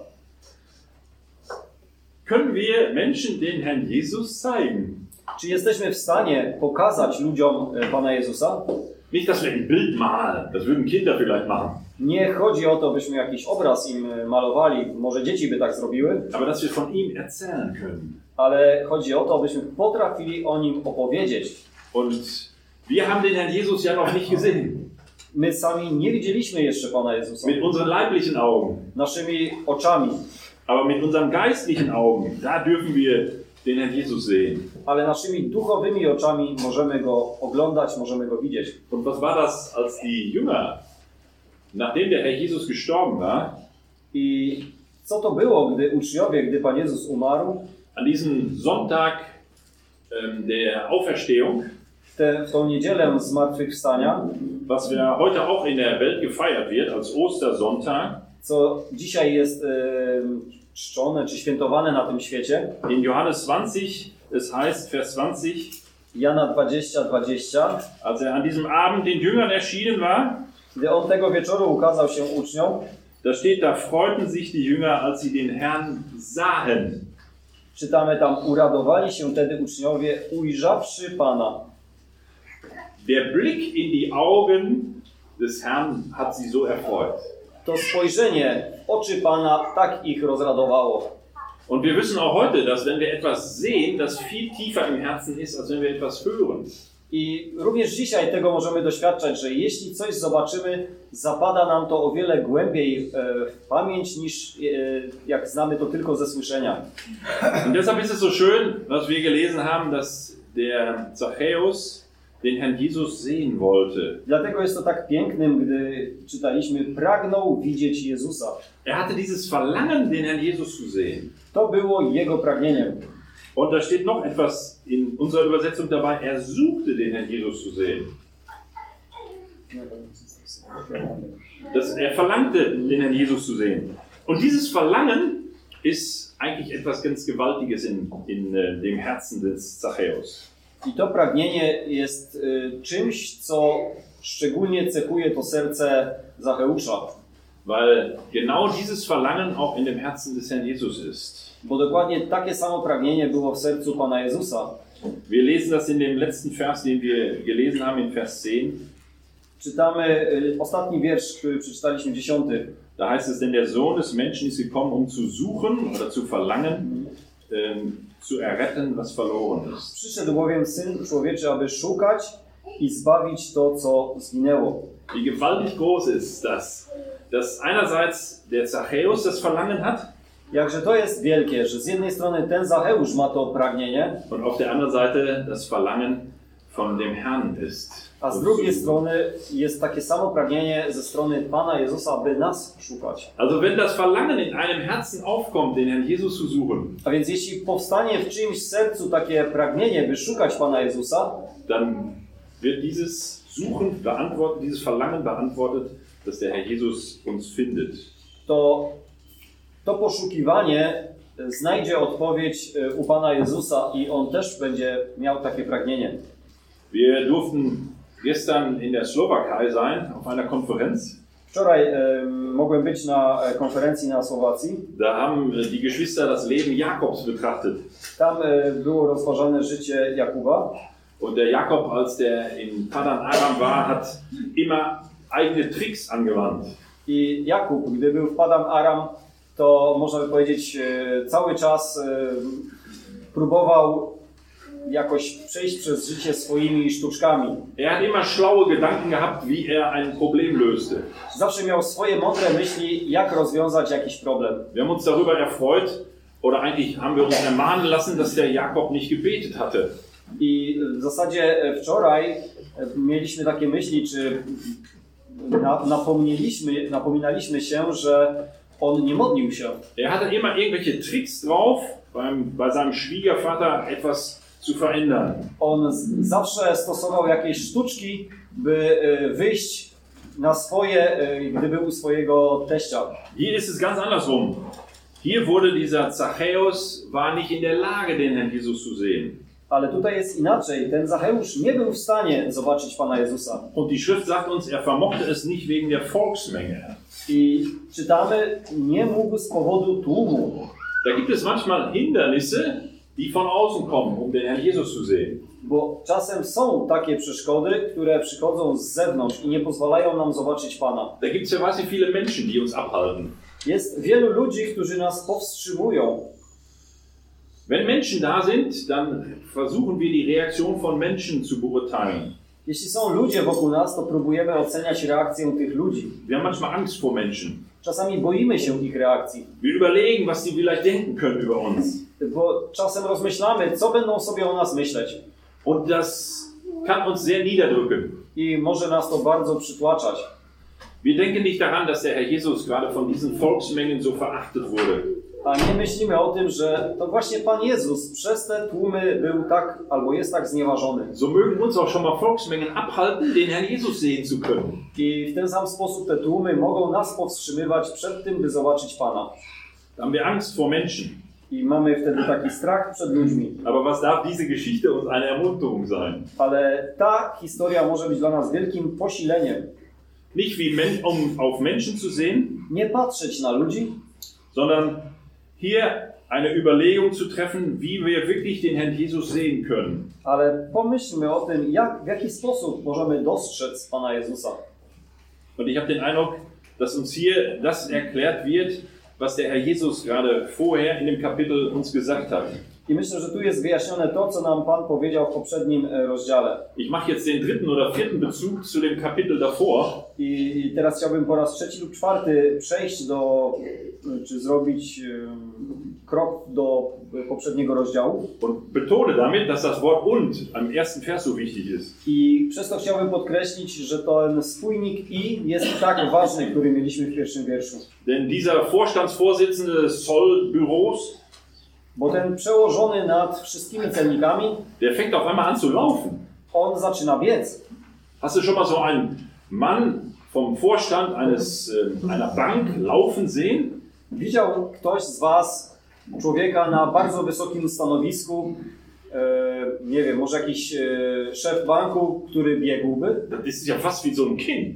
Können wir Menschen den Herrn Jesus zeigen? Czy jesteśmy w stanie pokazać ludziom e, Pana Jezusa? Nicht, dass wir ein Bild malen, das würden Kinder vielleicht machen. Nie chodzi o to, byśmy jakiś obraz im e, malowali, może dzieci by tak zrobiły, Aber dass wir von ihm erzählen können. ale chodzi o to, byśmy potrafili o nim opowiedzieć. Und wir haben den Herrn Jesus ja noch nicht gesehen. My sami nie widzieliśmy jeszcze Pana Jezusa Mit unseren leiblichen Augen. naszymi oczami, Aber mit unseren geistlichen Augen, da dürfen wir den Herrn Jesus sehen. ale naszymi duchowymi oczami możemy Go oglądać, możemy Go widzieć. Und was war das, als die Jünger, nachdem der Herr Jesus gestorben war, I co to było, gdy uczniowie, gdy Pan Jezus umarł, an diesem Sonntag ähm, der Auferstehung, te, w tą niedzielę zmartwychwstania, was wir heute auch in der Welt gefeiert wird als Ostersonntag, co dzisiaj jest e, czczone czy świętowane na tym świecie, in Johannes zwanzig, es heißt Vers zwanzig, Jana dwadzieścia, dwadzieścia, als er an diesem Abend den Jüngern erschienen war, gdy on tego wieczoru ukazał się uczniom, da steht, da freuten sich die Jünger, als sie den Herrn sahen. czytamy tam, uradowali się wtedy uczniowie, ujrzawszy Pana. Der Blick in die Augen des Herrn hat sie so erfreut. To spojrzenie w oczy Pana tak ich rozradowało. Und wir wissen auch heute, dass wenn wir etwas sehen, das viel tiefer im Herzen ist, als wenn wir etwas hören. I również dzisiaj tego możemy doświadczać, że jeśli coś zobaczymy, zapada nam to o wiele głębiej e, w pamięć niż e, jak znamy to tylko ze słyszenia. Und deshalb ist es so schön, was wir gelesen haben, dass der Zachäus den Herrn Jesus sehen wollte. Dlatego jest to tak pięknym, gdy czytaliśmy, pragnął widzieć Jezusa. Er hatte dieses Verlangen, den Herrn Jesus zu sehen. To było jego pragnieniem. Und da steht noch etwas in unserer Übersetzung dabei, er suchte den Herrn Jesus zu sehen. Das, er verlangte, den Herrn Jesus zu sehen. Und dieses Verlangen ist eigentlich etwas ganz Gewaltiges in, in uh, dem Herzen des Zachäus. I to pragnienie jest y, czymś, co szczególnie cechuje to serce Zacheusza. Weil genau dieses Verlangen auch in dem Herzen des Herrn Jesus ist. Bo dokładnie takie samo pragnienie było w sercu Pana Jezusa. Wir lesen das in dem letzten Vers, den wir gelesen haben, in Vers zehn. Czytamy y, ostatni wiersz, który przeczytaliśmy, dziesiąty. Da heißt es, denn der Sohn des Menschen ist gekommen, um zu suchen oder zu verlangen, ähm, zu erretten, was verloren ist. Przyszedł bowiem Syn Człowieczy, aby szukać i zbawić to, co zginęło. Wie gewaltig groß ist das, dass einerseits der Zachäus das Verlangen hat Jakże to jest wielkie, że z jednej strony ten Zacheusz ma to pragnienie, und auf der anderen Seite das Verlangen von dem Herrn ist. a z drugiej strony jest takie samo pragnienie ze strony Pana Jezusa, aby nas szukać. Also wenn das Verlangen in einem Herzen aufkommt, den Herrn Jesus zu suchen, A więc jeśli powstanie w czyimś sercu takie pragnienie, by szukać Pana Jezusa, dann wird dieses Suchen beantwortet, dieses Verlangen beantwortet, dass der Herr Jesus uns findet. to to poszukiwanie znajdzie odpowiedź u Pana Jezusa i On też będzie miał takie pragnienie. Wir durften gestern in der Slowakei sein, auf einer Konferenz. Wczoraj e, mogłem być na konferencji na Słowacji. Da haben die Geschwister das Leben Jakobs betrachtet. Tam e, było rozważane życie Jakuba. Und der Jakob, als der in Padan Aram war, hat immer eigene Tricks angewandt. I Jakub, gdy był w Padan Aram, to można by powiedzieć e, cały czas e, próbował jakoś przejść przez życie swoimi sztuczkami. Er hat immer schlaue Gedanken gehabt, wie er ein Problem löste. Zawsze miał swoje mądre myśli, jak rozwiązać jakiś problem. Wir haben uns darüber erfreut, oder eigentlich haben wir uns ermahnen lassen, dass der Jakob nicht gebetet hatte. I w zasadzie wczoraj mieliśmy takie myśli, czy na, napomnieliśmy, napominaliśmy się, że on nie modlił się. Er hatte immer irgendwelche Tricks drauf, beim, bei seinem Schwiegervater etwas zu verändern. On z, zawsze stosował jakieś sztuczki, by e, wyjść na swoje, e, gdy był u swojego teścia. Hier ist es ganz andersrum. Hier wurde dieser Zachäus, war nicht in der Lage, den Herrn Jesus zu sehen. Ale tutaj jest inaczej. Ten Zacheusz nie był w stanie zobaczyć Pana Jezusa. Und die Schrift sagt uns, er vermochte es nicht wegen der Volksmenge. I czytamy, nie mógł z powodu tłumu. Da gibt es manchmal Hindernisse, die von außen kommen, um den Herrn Jesus zu sehen. Bo czasem są takie przeszkody, które przychodzą z zewnątrz i nie pozwalają nam zobaczyć Pana. Da gibt es ja weiß nicht viele Menschen, die uns abhalten. Jest wielu ludzi, którzy nas powstrzymują. Wenn Menschen da sind, dann versuchen wir die Reaktion von Menschen zu beurteilen. Jeśli są ludzie wokół nas, to próbujemy oceniać reakcję tych ludzi. Wir haben manchmal Angst vor Menschen. Czasami boimy się ich reakcji, Wir überlegen, was sie vielleicht denken können über uns. bo czasem rozmyślamy, co będą sobie o nas myśleć. Und das kann uns sehr niederdrücken. I może nas to bardzo przytłaczać. Wir denken nicht daran, dass der Herr Jesus gerade von diesen Volksmengen so verachtet wurde. A nie myślimy o tym, że to właśnie Pan Jezus przez te tłumy był tak, albo jest tak znieważony. So mögen uns auch schon mal Volksmengen abhalten, den Herrn Jesus sehen zu können. I w ten sam sposób te tłumy mogą nas powstrzymywać przed tym, by zobaczyć Pana. Da haben wir Angst vor Menschen. I mamy wtedy taki strach przed ludźmi. Aber was darf diese Geschichte uns eine Ermunterung sein? Ale ta historia może być dla nas wielkim posileniem. Nicht wie men um auf Menschen zu sehen, Nie patrzeć na ludzi, sondern hier eine Überlegung zu treffen, wie wir wirklich den Herrn Jesus sehen können. ale pomyślmy o tym, jak, w jaki sposób możemy dostrzec Pana Jezusa. Und ich habe den Eindruck, dass uns hier das erklärt wird, was der Herr Jesus gerade vorher in dem Kapitel uns gesagt hat. I myślę, że tu jest wyjaśnione to, co nam Pan powiedział w poprzednim e, rozdziale. Ich mache jetzt den dritten oder vierten Bezug zu dem Kapitel davor. I, I teraz chciałbym po raz trzeci lub czwarty przejść do, czy zrobić e, krok do poprzedniego rozdziału. Und betone damit, dass das Wort und am ersten Vers so wichtig ist. I przez to chciałbym podkreślić, że ten spójnik i jest tak ważny, który mieliśmy w pierwszym wierszu. Denn dieser Vorstandsvorsitzende des Zollbüros, Bo ten przełożony nad wszystkimi celnikami, der fängt auf einmal an zu laufen. on zaczyna biec. Hast du schon mal so einen Mann vom Vorstand eines, äh, einer Bank laufen sehen? Widział ktoś z was człowieka na bardzo wysokim stanowisku, e, nie wiem, może jakiś e, szef banku, który biegłby? Das ist ja fast wie so ein Kind.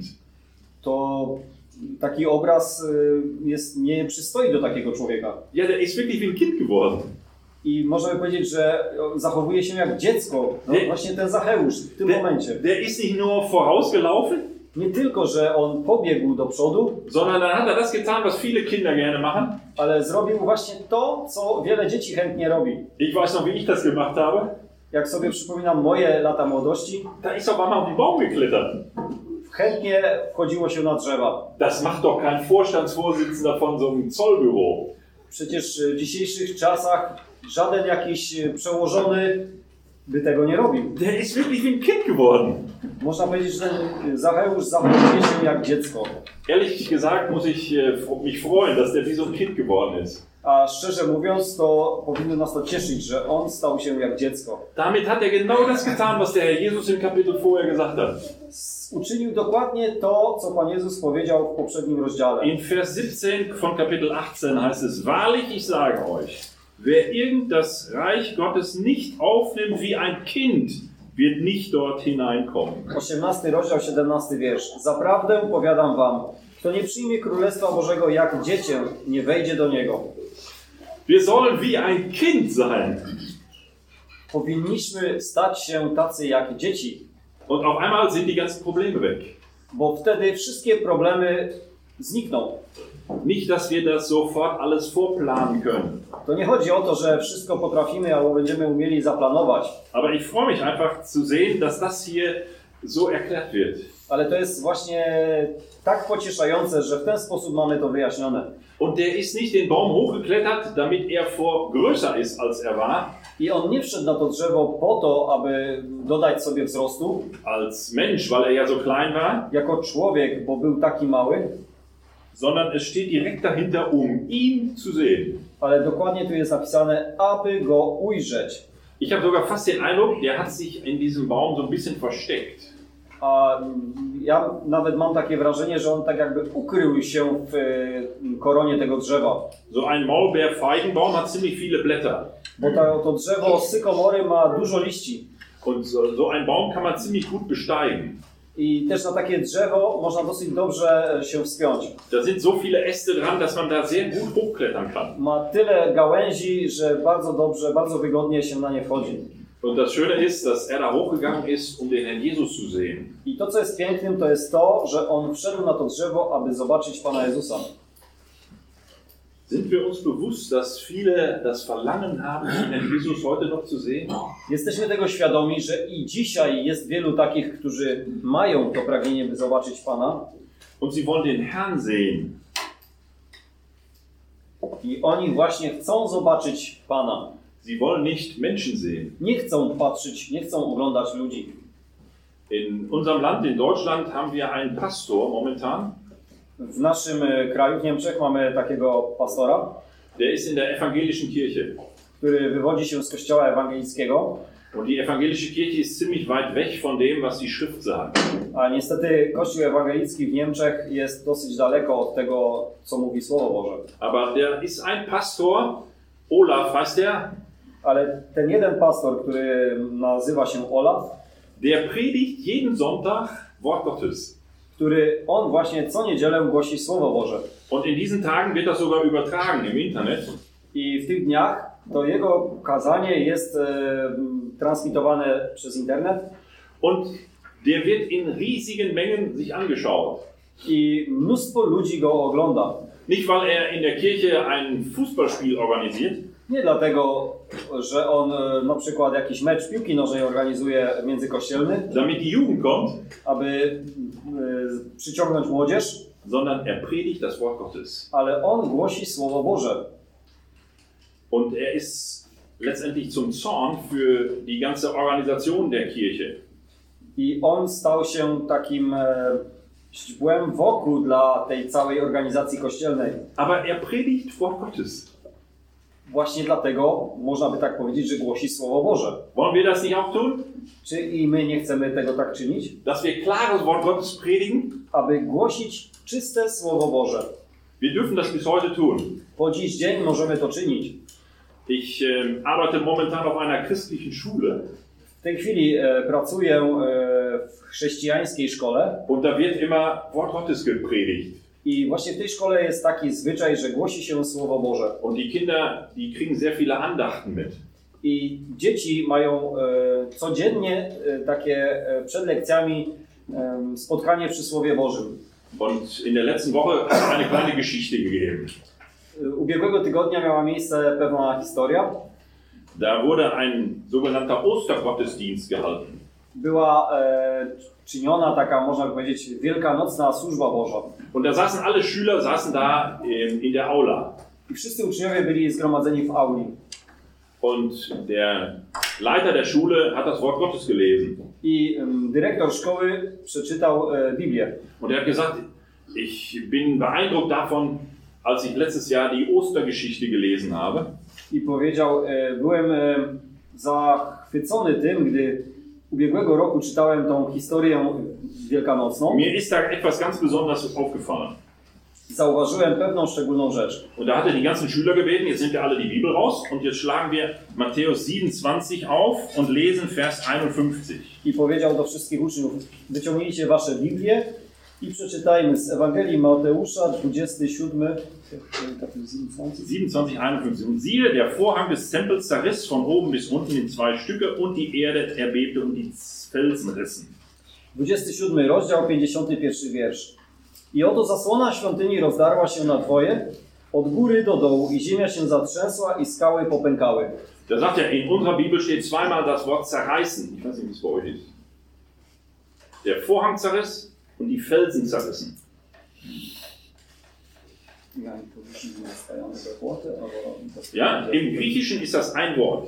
To taki obraz e, jest, nie przystoi do takiego człowieka. Ja, der ist wirklich wie ein Kind geworden. I możemy powiedzieć, że zachowuje się jak dziecko. No, Nie. właśnie ten Zacheusz w tym Der, momencie. der ist nicht nur vorausgelaufen, Nie tylko, że on pobiegł do przodu, sondern dann hat er das getan, was viele Kinder gerne machen. ale zrobił właśnie to, co wiele dzieci chętnie robi. Ich weiß noch, wie ich das gemacht habe. Jak sobie przypominam moje lata młodości, Da ist auf einmal auf den Baum geklettert. chętnie wchodziło się na drzewa. Das macht doch kein Vorstandsvorsitzender von so einem Zollbüro. Przecież w dzisiejszych czasach żaden jakiś przełożony by tego nie robił. Der ist wirklich wie ein Kind geworden. Można powiedzieć, że ten Zacheusz zachowuje się jak dziecko. Ehrlich gesagt muss ich äh, mich freuen, dass der wie so ein Kind geworden ist. A szczerze mówiąc, to powinno nas to cieszyć, że on stał się jak dziecko. Damit hat er genau das getan, was der Herr Jesus im Kapitel vorher gesagt hat. Uczynił dokładnie to, co Pan Jezus powiedział w poprzednim rozdziale. In Vers siebzehn von Kapitel achtzehn heißt es, wahrlich ich sage euch, wer irgend das Reich Gottes nicht aufnimmt wie ein Kind, wird nicht dort hineinkommen. osiemnasty rozdział, siedemnasty wiersz. Zaprawdę powiadam wam, kto nie przyjmie Królestwa Bożego jak dziecię, nie wejdzie do niego. Wir sollen wie ein Kind sein. Powinniśmy stać się tacy jak dzieci, Und auf einmal sind die ganzen Probleme weg. bo wtedy wszystkie problemy znikną. Nicht, dass wir das sofort alles vorplanen können. To nie chodzi o to, że wszystko potrafimy albo będziemy umieli zaplanować, Aber ich freue mich einfach zu sehen, dass das hier so erklärt wird. ale to jest właśnie tak pocieszające, że w ten sposób mamy to wyjaśnione. Und der ist nicht den Baum hochgeklettert, damit er vor größer ist, als er war, I on nie wszedł na to drzewo po to, aby dodać sobie wzrostu, als Mensch, weil er ja so klein war, jako człowiek, bo był taki mały, sondern es steht direkt dahinter, um ihn zu sehen. ale dokładnie tu jest napisane, aby go ujrzeć. Ich habe sogar fast den Eindruck, der hat sich in diesem Baum so ein bisschen versteckt. A ja nawet mam takie wrażenie, że on tak jakby ukrył się w e, koronie tego drzewa. So ein Maulbeer-Feigenbaum hat ziemlich viele Blätter. Bo to, to drzewo sykomory ma dużo liści. Und so, so einen Baum kann man ziemlich gut besteigen. I też na takie drzewo można dosyć dobrze się wspiąć. Da sind so viele Äste dran, dass man da sehr gut hochklettern kann. Ma tyle gałęzi, że bardzo dobrze, bardzo wygodnie się na nie wchodzi. Und das Schöne ist, dass er da hochgegangen ist, um den Herrn Jesus zu sehen. I to, co jest pięknym, to jest to, że on wszedł na to drzewo, aby zobaczyć Pana Jezusa. Sind wir uns bewusst, dass viele das Verlangen haben, den Herrn Jesus heute noch zu sehen? Jesteśmy tego świadomi, że i dzisiaj jest wielu takich, którzy mają to pragnienie, by zobaczyć Pana. Und sie wollen den Herrn sehen. I oni właśnie chcą zobaczyć Pana. Sie wollen nicht Menschen sehen. Nie chcą patrzeć, nie chcą oglądać ludzi. In unserem Land, in Deutschland, haben wir einen Pastor momentan. W naszym e, kraju, w Niemczech, mamy takiego pastora, Der ist in der evangelischen Kirche. który wywodzi się z kościoła ewangelickiego, Und die evangelische Kirche ist ziemlich weit weg von dem, was die Schrift sagt. a niestety kościół ewangelicki w Niemczech jest dosyć daleko od tego, co mówi Słowo Boże. Aber der ist ein Pastor, Olaf heißt der, Ale ten jeden pastor, który nazywa się Olaf, der predigt jeden Sonntag Wort Gottes. który on właśnie co niedzielę głosi Słowo Boże. Und in diesen Tagen wird das sogar übertragen im Internet. I w tych dniach to jego kazanie jest e, transmitowane przez internet Und der wird in riesigen Mengen sich angeschaut. i mnóstwo ludzi go ogląda. Nicht, weil er in der Kirche ein Fußballspiel organisiert, Nie dlatego, że on e, na przykład jakiś mecz piłki nożnej organizuje międzykościelny, damit die Jugend kommt, aby e, przyciągnąć młodzież, sondern er predigt das Wort Gottes. ale on głosi Słowo Boże. Und er ist letztendlich zum Zorn für die ganze Organisation der Kirche. I on stał się takim e, źdźbłem wokół dla tej całej organizacji kościelnej. Aber er predigt Wort Gottes. Właśnie dlatego można by tak powiedzieć, że głosi Słowo Boże. Wollen wir das nicht auch tun? Czy i my nie chcemy tego tak czynić? Dass wir klares Wort Gottes predigen? Aby głosić czyste Słowo Boże. Wir dürfen das bis heute tun. Po dziś dzień możemy to czynić. Ich äh, arbeite momentan auf einer christlichen Schule. W tej chwili e, pracuję e, w chrześcijańskiej szkole Und da wird immer Wort Gottes gepredigt. I właśnie w tej szkole jest taki zwyczaj, że głosi się Słowo Boże. Und die Kinder, die kriegen sehr viele Andachten mit. I dzieci mają e, codziennie e, takie e, przed lekcjami e, spotkanie przy Słowie Bożym. Und in der letzten Woche hat es eine kleine Geschichte gegeben. E, ubiegłego tygodnia miała miejsce pewna historia. Da wurde ein sogenannter Ostergottesdienst gehalten. Była e, czyniona taka, można powiedzieć, wielkanocna służba Boża. Und da saßen alle Schüler saßen da in, in der Aula. I wszyscy uczniowie byli zgromadzeni w auli. Und der Leiter der Schule hat das Wort Gottes gelesen. I um, dyrektor szkoły przeczytał e, Biblię. Und er hat gesagt, ich bin beeindruckt davon, als ich letztes Jahr die Ostergeschichte gelesen habe. I powiedział, e, byłem e, zachwycony tym, gdy ubiegłego roku czytałem tą historię wielkanocną. Mir ist da etwas ganz Besonderes aufgefallen. Zauważyłem pewną szczególną rzecz. Und da hat er die ganzen Schüler gebeten, jetzt sind wir alle die Bibel raus und jetzt schlagen wir Matthäus siebenundzwanzig auf und lesen Vers einundfünfzig. I powiedział do wszystkich uczniów, wyciągnijcie wasze Biblię i przeczytajmy z Ewangelii Mateusza, dwudziesty siódmy, siebenundzwanzig, einundfünfzig. Und siehe, der Vorhang des Tempels zerriss von oben bis unten in zwei Stücke und die Erde erbebte und die Felsen rissen. dwudziesty siódmy rozdział, pięćdziesiąty pierwszy wiersz. I oto zasłona świątyni rozdarła się na dwoje, od góry do dołu, i ziemia się zatrzęsła i skały popękały. Da sagt er, in unserer Bibel steht zweimal das Wort zerreißen. Ich weiß nicht, wie es bei euch ist. Der Vorhang zerriss und die Felsen zerrissen. Ja, im Griechischen ist das ein Wort.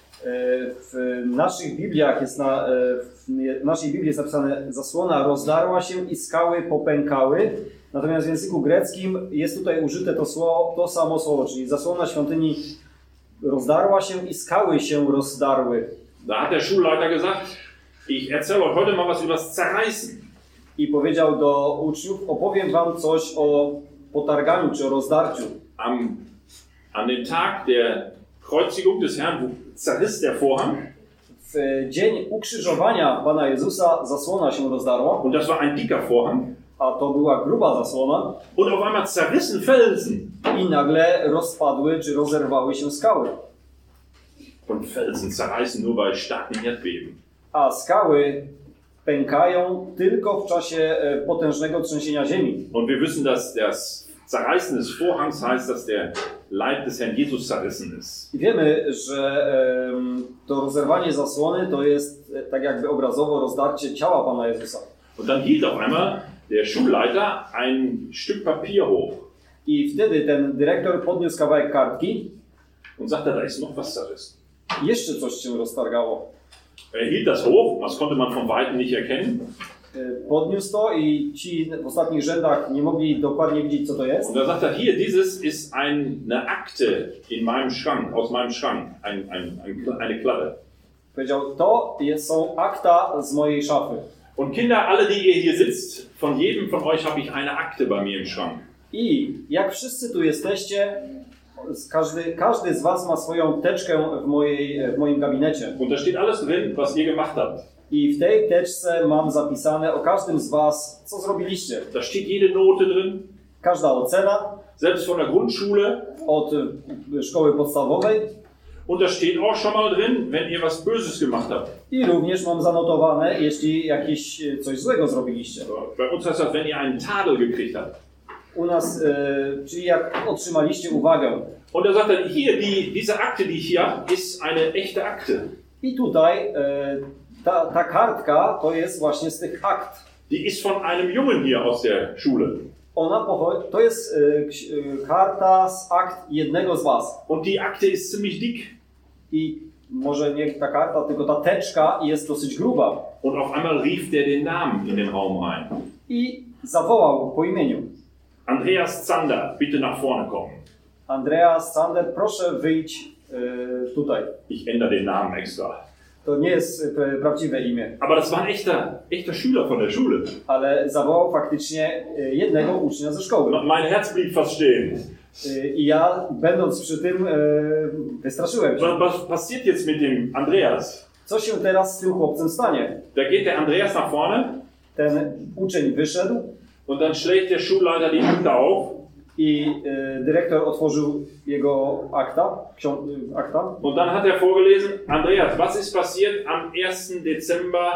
W naszych Bibliach jest na, w naszej Biblii jest napisane, zasłona rozdarła się i skały popękały. Natomiast w języku greckim jest tutaj użyte to, słowo, to samo słowo, czyli zasłona świątyni rozdarła się i skały się rozdarły. Da hat der Schulleiter gesagt, ich erzähle euch heute mal was über das Zerreißen. I powiedział do uczniów, opowiem wam coś o potarganiu czy o rozdarciu. Am, an dem Tag der Kreuzigung des Herrn zerriss der Vorhang. W dzień ukrzyżowania Pana Jezusa zasłona się rozdarła. Und das war ein dicker Vorhang. A to była gruba zasłona. Und auf einmal zerrissen Felsen. I nagle rozpadły czy rozerwały się skały. Und Felsen zerreißen nur bei starken Erdbeben. A skały pękają tylko w czasie potężnego trzęsienia ziemi. Und wir wissen, dass das Zerreißen des Vorhangs heißt, dass der Leib des Herrn Jesus zerrissen ist. I wiemy, że um, to rozerwanie zasłony to jest tak jakby obrazowo rozdarcie ciała Pana Jezusa. Und dann hielt auf einmal der Schulleiter ein Stück Papier hoch. I wtedy ten dyrektor podniósł kawałek kartki. Und sagte, da ist noch was zerrissen. Jeszcze coś się roztargało. Er hielt das hoch, das konnte man von weitem nicht erkennen. Podniósł to i ci w ostatnich rzędach nie mogli dokładnie widzieć, co to jest. Und da sagt er, hier, dieses ist eine Akte in meinem Schrank, aus meinem Schrank, ein, ein, ein, eine Kladde. Powiedział, to jest, są akta z mojej szafy. Und Kinder, alle, die ihr hier sitzt, von jedem von euch habe ich eine Akte bei mir im Schrank. I jak wszyscy tu jesteście, każdy, każdy z was ma swoją teczkę w, mojej, w moim gabinecie. Und da steht alles drin, was ihr gemacht habt. I w tej teczce mam zapisane o każdym z was, co zrobiliście. Da steht jede Note drin. Każda ocena. Selbst von der Grundschule. Od szkoły podstawowej. Und da steht auch schon mal drin, wenn ihr was Böses gemacht habt. I również mam zanotowane, jeśli jakieś coś złego zrobiliście. Bei uns heißt das, wenn ihr einen Tadel gekriegt habt. U nas, e, czyli jak otrzymaliście uwagę. Und er sagt dann, hier, die, diese Akte, die ich hier habe, ist eine echte Akte. I tutaj e, ta, ta kartka to jest właśnie z tych akt. Die ist von einem Jungen hier aus der Schule. Ona pochodzi, to jest e, karta z akt jednego z was. Und die Akte ist ziemlich dick. I może nie ta karta, tylko ta teczka jest dosyć gruba. Und auf einmal rief der den Namen in den Raum rein. I zawołał po imieniu. Andreas Zander, bitte nach vorne kommen. Andreas Zander, proszę wyjdź e, tutaj. Ich ändere den Namen extra. To nie jest e, prawdziwe imię. Aber das war ein echter, echter Schüler von der Schule. Ale zawołał faktycznie e, jednego ucznia ze szkoły. Mein Herz blieb fast stehen. E, I ja, będąc przy tym, e, wystraszyłem się. Was passiert jetzt mit dem Andreas? Co się teraz z tym chłopcem stanie? Da geht der Andreas nach vorne. Ten uczeń wyszedł. Und dann schlägt der Schulleiter die Akte auf. I y, dyrektor otworzył jego akta, ksiąg, y, akta. Und dann hat er vorgelesen, Andreas, was ist passiert am ersten Dezember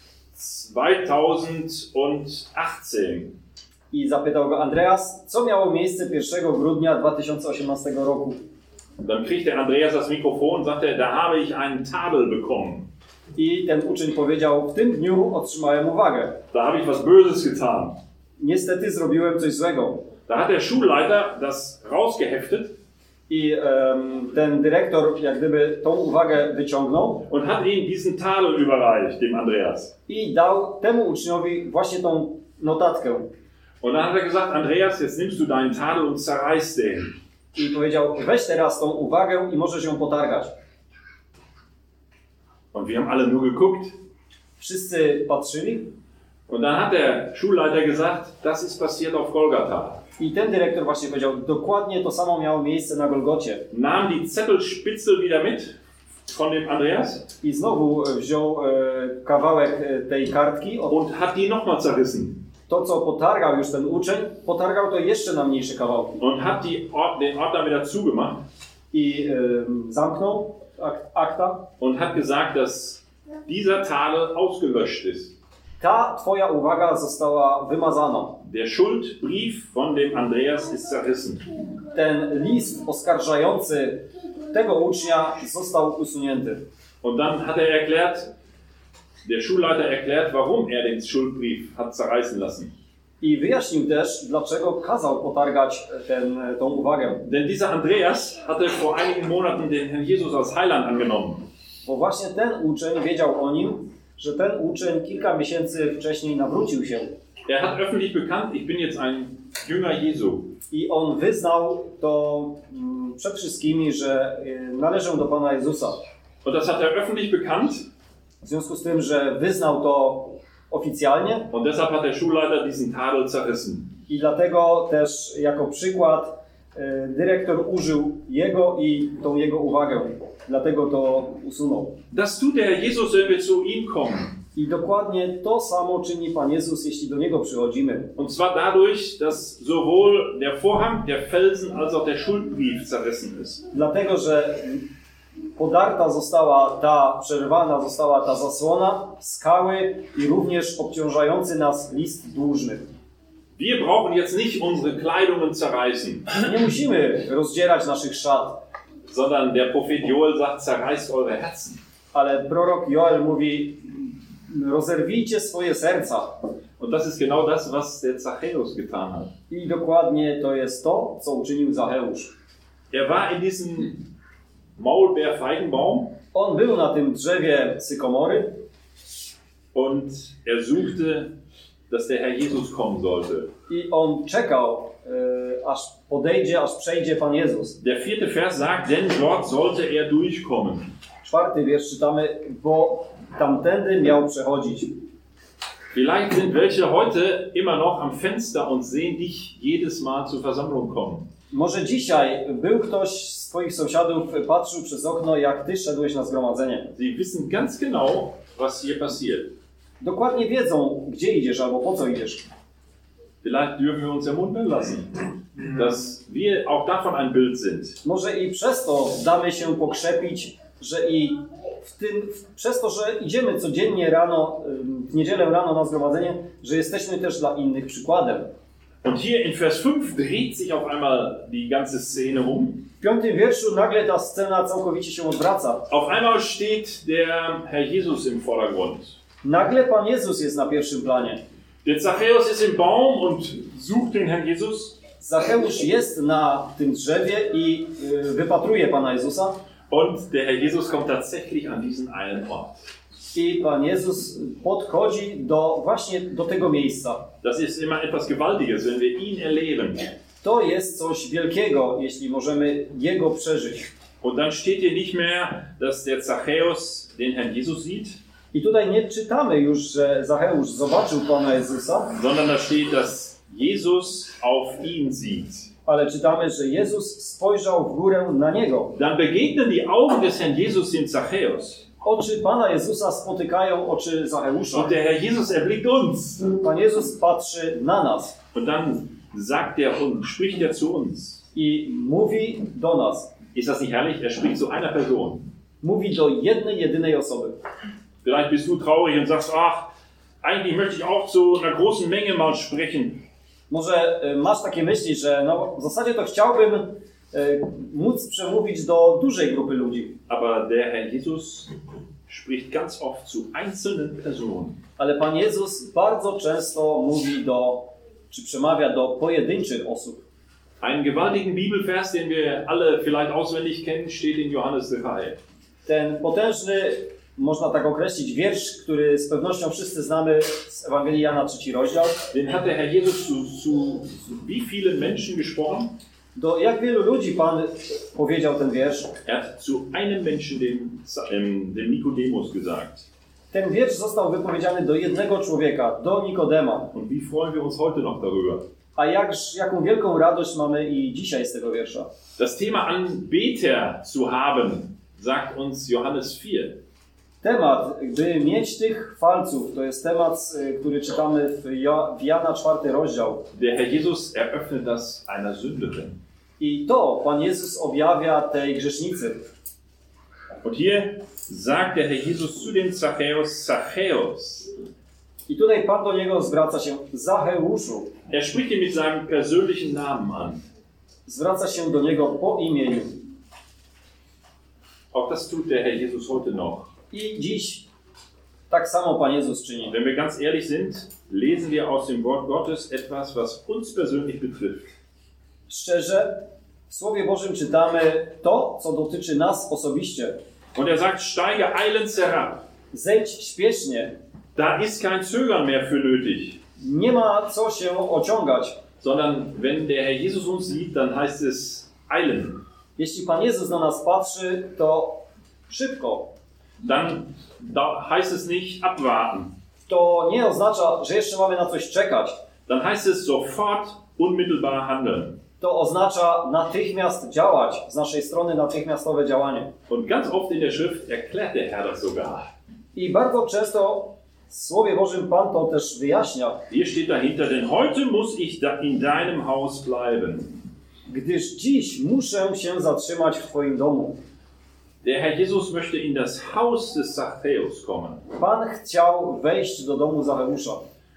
zweitausendachtzehn? I zapytał go Andreas, co miało miejsce pierwszego grudnia dwa tysiące osiemnastego roku. Und dann kriegt der Andreas das Mikrofon und sagt er, da habe ich einen Tadel bekommen. I ten uczeń powiedział, w tym dniu otrzymałem uwagę. Da habe ich was Böses getan. Niestety zrobiłem coś złego. Da hat der Schulleiter das rausgeheftet I um, ten dyrektor jak gdyby tą uwagę wyciągnął und hat ihm diesen Tadel überreicht, dem Andreas. i dał temu uczniowi właśnie tą notatkę. Und dann hat er gesagt, Andreas, jetzt nimmst du deinen Tadel und zerreißt den. I powiedział, weź teraz tą uwagę i możesz ją potargać. Und wir haben alle nur geguckt. Wszyscy patrzyli Und dann hat der Schulleiter gesagt, das ist passiert auf Golgatha. i ten dyrektor właśnie powiedział, dokładnie to samo miało miejsce na Golgocie. Nahm die Zettelspitzel wieder mit von dem Andreas I znowu wziął e, kawałek e, tej kartki, o, und hat die nochmal zerrissen. to co potargał już ten uczeń, potargał to jeszcze na mniejsze kawałki. Und hat die Ord den Ordner wieder zugemacht I e, zamknął ak akta. und hat gesagt, dass dieser Tadel ausgelöscht ist. Ta twoja uwaga została wymazana. Der Schuldbrief von dem Andreas ist zerrissen. Ten list oskarżający tego ucznia został usunięty. Und dann hat er erklärt, der Schulleiter erklärt, warum er den Schuldbrief hat zerreißen lassen. I wyjaśnił też, dlaczego kazał potargać ten, tą uwagę. Denn dieser Andreas hatte vor einigen Monaten den Herrn Jesus als Heiland angenommen. Bo właśnie ten uczeń wiedział o nim, że ten uczeń kilka miesięcy wcześniej nawrócił się. Er hat öffentlich bekannt, ich bin jetzt ein Jünger Jesu. I on wyznał to mm, przed wszystkimi, że y, należę do Pana Jezusa. Und das hat er öffentlich bekannt. W związku z tym, że wyznał to oficjalnie Und deshalb hat der Schulleiter diesen Tadel zerrissen. i dlatego też jako przykład y, dyrektor użył jego i tą jego uwagę. Dlatego to usunął. Das tut der Herr Jesus, wenn wir zu ihm kommen. I dokładnie to samo czyni Pan Jezus, jeśli do Niego przychodzimy. Und zwar dadurch, dass sowohl der Vorhang, der Felsen, als auch der Schuldbrief zerrissen ist. Dlatego, że podarta została ta, przerwana została ta zasłona, skały i również obciążający nas list dłużny. Wir brauchen jetzt nicht unsere Kleidungen zerreißen, Nie musimy rozdzierać naszych szat, sondern der Prophet Joel sagt, zerreißt eure Herzen. ale prorok Joel mówi, rozerwijcie swoje serca. Und das ist genau das, was der Zachäus getan hat. I dokładnie to jest to, co uczynił Zacheusz. Er war in diesem Maulbeerfeigenbaum On był na tym drzewie sykomory und er suchte, dass der Herr Jesus kommen sollte. i on czekał, e, aż podejdzie, aż przejdzie Pan Jezus. Der vierte Vers sagt, denn dort sollte er durchkommen. Czwarty wiersz czytamy, bo tamtędy miał przechodzić. Vielleicht sind welche heute immer noch am Fenster und sehen dich jedes Mal zur Versammlung kommen. Może dzisiaj był ktoś z Twoich sąsiadów, patrzył przez okno, jak Ty szedłeś na zgromadzenie. Sie wissen ganz genau, was hier passiert. Dokładnie wiedzą, gdzie idziesz albo po co idziesz. Vielleicht dürfen wir uns ermuntern lassen, dass wir auch davon ein Bild sind. Może i przez to damy się pokrzepić, że i w tym, w, przez to, że idziemy codziennie rano, w niedzielę rano na zgromadzenie, że jesteśmy też dla innych przykładem. Und hier in Vers fünf dreht sich auf einmal die ganze Szene um. W piątym wierszu nagle ta scena całkowicie się odwraca. Auf einmal steht der Herr Jesus im Vordergrund. Nagle Pan Jezus jest na pierwszym planie. Der Zachäus ist im Baum und sucht den Herrn Jesus. Zacheusz jest na tym drzewie i y, wypatruje Pana Jezusa. Und der Herr Jesus kommt tatsächlich an diesen einen Ort. I Pan Jezus podchodzi do, właśnie do tego miejsca. Das ist immer etwas Gewaltiges, wenn wir ihn erleben. To jest coś wielkiego, jeśli możemy Jego przeżyć. Und dann steht hier nicht mehr, dass der Zachäus den Herrn Jesus sieht, I tutaj nie czytamy już, że Zacheusz zobaczył Pana Jezusa, sondern da steht, dass Jesus auf ihn sieht. ale czytamy, że Jezus spojrzał w górę na Niego. Dann begegnen die Augen des Herrn Jesus dem Zachäus. Oczy Pana Jezusa spotykają oczy Zacheusza. Und der Herr Jesus erblickt uns. Pan Jezus patrzy na nas Und dann sagt er und spricht er zu uns. i mówi do nas. Ist das nicht herrlich? Er spricht zu einer Person. Mówi do jednej, jedynej osoby. Vielleicht bist du traurig und sagst, ach, eigentlich möchte ich auch zu einer großen Menge mal sprechen. Może y, masz takie myśli, że no, w zasadzie to chciałbym y, móc przemówić do dużej grupy ludzi. Aber der Herr Jesus spricht ganz oft zu einzelnen Personen. Ale Pan Jezus bardzo często mówi do, czy przemawia do pojedynczych osób. Einen gewaltigen Bibelvers, den wir alle vielleicht auswendig kennen, steht in Johannes drei. Ten potężny, można tak określić, wiersz, który z pewnością wszyscy znamy z Ewangelii Jana, trzeci rozdział. Den hat der Herr Jesus zu, zu, zu wie vielen Menschen gesprochen? Do jak wielu ludzi Pan powiedział ten wiersz? Er hat zu einem Menschen, dem, ähm, dem Nikodemus, gesagt. Ten wiersz został wypowiedziany do jednego człowieka, do Nikodema. Und wie freuen wir uns heute noch darüber? A jakż, jaką wielką radość mamy i dzisiaj z tego wiersza. Das Thema Anbeter zu haben, sagt uns Johannes vier. Temat, by mieć tych chwalców, to jest temat, który czytamy w, ja, w Jana czwarty rozdział. Der Herr Jesus eröffnet das einer Sünderin. I to Pan Jezus objawia tej grzesznicy. Und hier sagt der Herr Jesus zu dem Zachäus, Zachäus. I tutaj Pan do niego zwraca się, Zacheuszu. Er spricht ihn mit seinem persönlichen Namen an. Zwraca się do niego po imieniu. Auch das tut der Herr Jesus heute noch. I dziś tak samo Pan Jezus czyni. Wenn wir ganz ehrlich sind, lesen wir aus dem Wort Gottes etwas, was uns persönlich betrifft. Szczerze, w Słowie Bożym czytamy to, co dotyczy nas osobiście. Und er sagt, steige eilends herab. Zejdź śpiesznie. Da ist kein Zögern mehr für nötig. Nie ma co się ociągać. Sondern wenn der Herr Jesus uns liebt, dann heißt es eilen. Jeśli Pan Jezus na nas patrzy, to szybko. Dann da heißt es nicht abwarten. To nie oznacza, że jeszcze mamy na coś czekać. Dann heißt es sofort unmittelbar handeln. To oznacza natychmiast działać. Z naszej strony natychmiastowe działanie. Und ganz oft in der Schrift erklärt der Herr das sogar. I bardzo często w Słowie Bożym Pan to też wyjaśnia. Hier steht dahinter, denn heute muss ich da in deinem Haus bleiben. Gdyż dziś muszę się zatrzymać w Twoim domu. Der Herr Jesus möchte in das Haus des Zachäus kommen. Pan chciał wejść do domu Zacheusza.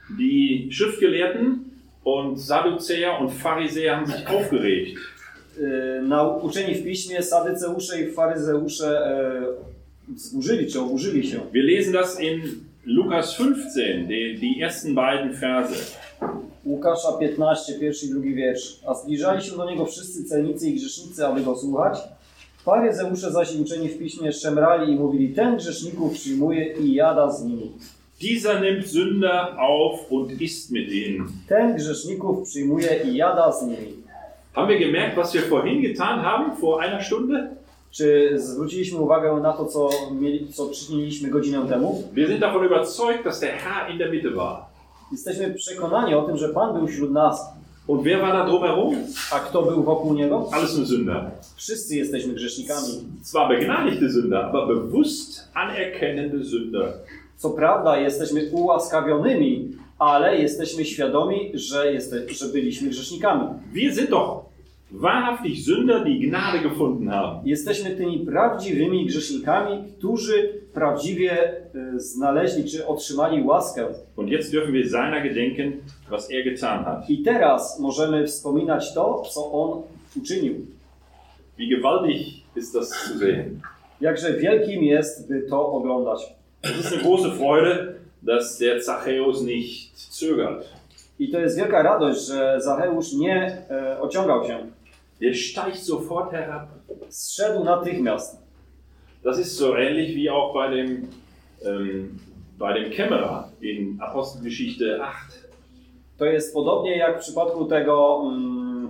Die Schriftgelehrten und Sadduzäer und Pharisäer haben sich aufgeregt. Yy, nauczeni w piśmie, Sadyceusze i Faryzeusze yy, wzburzyli czy oburzyli się. Wir lesen das in Lukas fünfzehn, die, die ersten beiden Verse. Łukasza piętnaście, pierwszy i drugi wiersz. A zbliżali się do niego wszyscy celnicy i grzesznicy, aby go słuchać. Faryzeusze zaś i uczeni w piśmie szemrali i mówili, ten grzeszników przyjmuje i jada z nimi. Dieser nimmt Sünder auf und isst mit ihnen. Ten grzeszników przyjmuje i jada z nimi. Haben wir gemerkt, was wir vorhin getan haben, vor einer Stunde? Czy zwróciliśmy uwagę na to, co, mieli, co czyniliśmy godzinę temu? Wir sind davon überzeugt, dass der Herr in der Mitte war. Jesteśmy przekonani o tym, że Pan był wśród nas. Und wer war da drumherum? A kto był wokół Niego? Alles nur Sünder. Wszyscy jesteśmy grzesznikami. Zwar begnadigte Sünder, aber bewusst anerkennende Sünder. Co prawda jesteśmy ułaskawionymi, ale jesteśmy świadomi, że, jeste, że byliśmy grzesznikami. Wir sind doch wahrhaftig Sünder, die Gnade gefunden haben. Jesteśmy tymi prawdziwymi grzesznikami, którzy prawdziwie y, znaleźli czy otrzymali łaskę. Und jetzt dürfen wir seiner gedenken, was er getan hat. I teraz możemy wspominać to, co On uczynił. Wie gewaltig ist das zu sehen. Jakże wielkim jest, by to oglądać. Es ist eine große Freude, dass der Zachäus nicht zögert. I to jest wielka radość, że Zacheusz nie e, ociągał się. Der steigt sofort herab. Zszedł natychmiast. Das ist so ähnlich wie auch bei dem, ähm, bei dem Kämmerer in Apostelgeschichte acht. To jest podobnie jak w przypadku tego mm,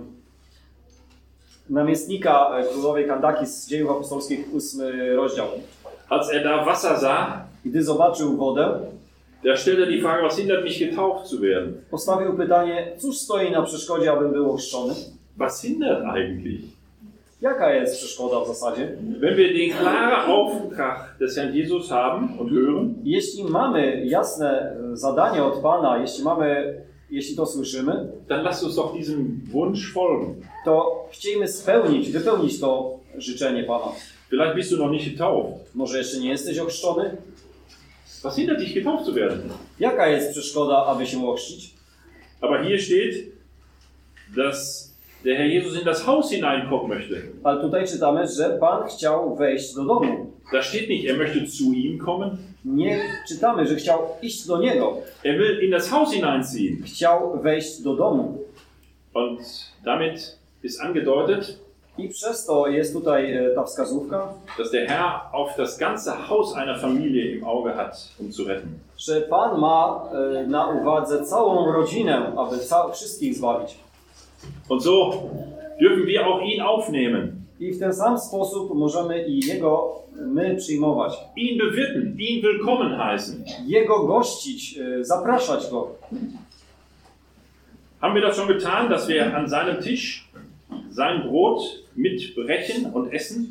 namiestnika królowej Kandaki z Dziejów Apostolskich, ósmy rozdział. Als er da Wasser sah, Gdy zobaczył wodę, da stellte er die Frage, was hindert mich getauft zu werden? postawił pytanie, cóż stoi na przeszkodzie, abym był ochrzczony? Was hindert eigentlich? Jaka jest przeszkoda w zasadzie? Wenn wir den klaren Auftrag des Herrn Jesus haben und hören, Jeśli mamy jasne zadanie od Pana, jeśli mamy, jeśli to słyszymy, dann lasst uns doch diesem Wunsch folgen. to chciejmy spełnić, wypełnić to życzenie Pana. Vielleicht bist du noch nicht getauft. Może jeszcze nie jesteś ochrzczony? Was hindert dich, getauft zu werden? Jaka jest przeszkoda, aby się ochrzcić? Aber hier steht, dass der Herr Jesus in das Haus hineinkommen möchte. Ale tutaj czytamy, że Pan chciał wejść do domu. Da steht nicht, er möchte zu ihm kommen. Nie czytamy, że chciał iść do Niego. Er will in das Haus hineinziehen. Chciał wejść do domu. Und damit ist angedeutet, I przez to jest tutaj e, ta wskazówka, dass der Herr auf das ganze Haus einer Familie im Auge hat, um zu retten. że Pan ma e, na uwadze całą rodzinę, aby ca- wszystkich zbawić. Und so dürfen wir auch ihn aufnehmen, I w ten sam sposób możemy i Jego my przyjmować. ihn bewirten, ihn willkommen heißen. Jego gościć, e, zapraszać Go. Haben wir das schon getan, dass wir an seinem Tisch sein Brot mitbrechen und essen?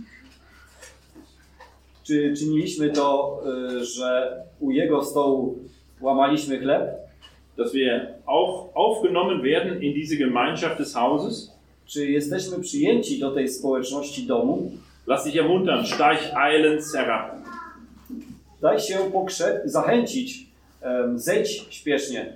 Czy czyniliśmy to, e, że u Jego stołu łamaliśmy chleb? Dass wir auch aufgenommen werden in diese Gemeinschaft des Hauses? Czy jesteśmy przyjęci do tej społeczności domu? Lass dich ermuntern, steig eilends herab. Daj się pokrze- zachęcić, em, zejdź śpiesznie.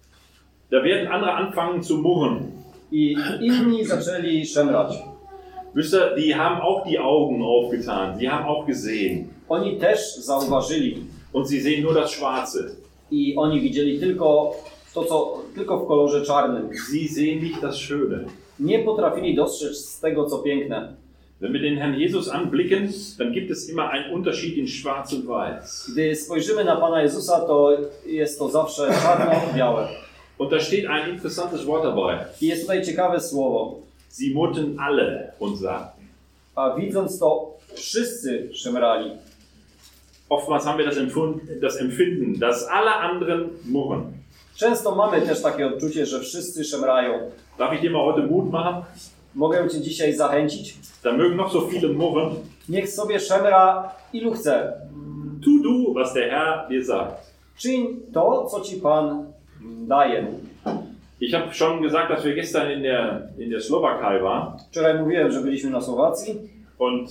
Da werden andere anfangen zu murren. I inni zaczęli szemrać. Wisst ihr, die haben auch die Augen aufgetan, die haben auch gesehen. Oni też zauważyli Und sie sehen nur das Schwarze. i oni widzieli tylko to, co tylko w kolorze czarnym. Sie sehen nicht das Schöne. Nie potrafili dostrzec z tego, co piękne. Wenn wir den Herrn Jesus anblicken, dann gibt es immer einen Unterschied in Schwarz und Weiß. Gdy spojrzymy na Pana Jezusa, to jest to zawsze czarno-białe. Und da steht ein interessantes Wort dabei. I jest tutaj ciekawe słowo. Sie murrten alle und sagten. A widząc to, wszyscy szemrali. Oftmals haben wir das Empfinden, das Empfinden, dass alle anderen murren. Często mamy też takie odczucie, że wszyscy szemrają. Darf ich dir mal heute Mut machen? Mogę Cię dzisiaj zachęcić? Da mögen noch so viele murren. Niech sobie szemra ilu chce. Tu du, was der Herr dir sagt. Czyń to, co Ci Pan daje. Ich habe schon gesagt, dass wir gestern in der, in der Slowakei waren. Wczoraj mówiłem, że byliśmy na Słowacji. Und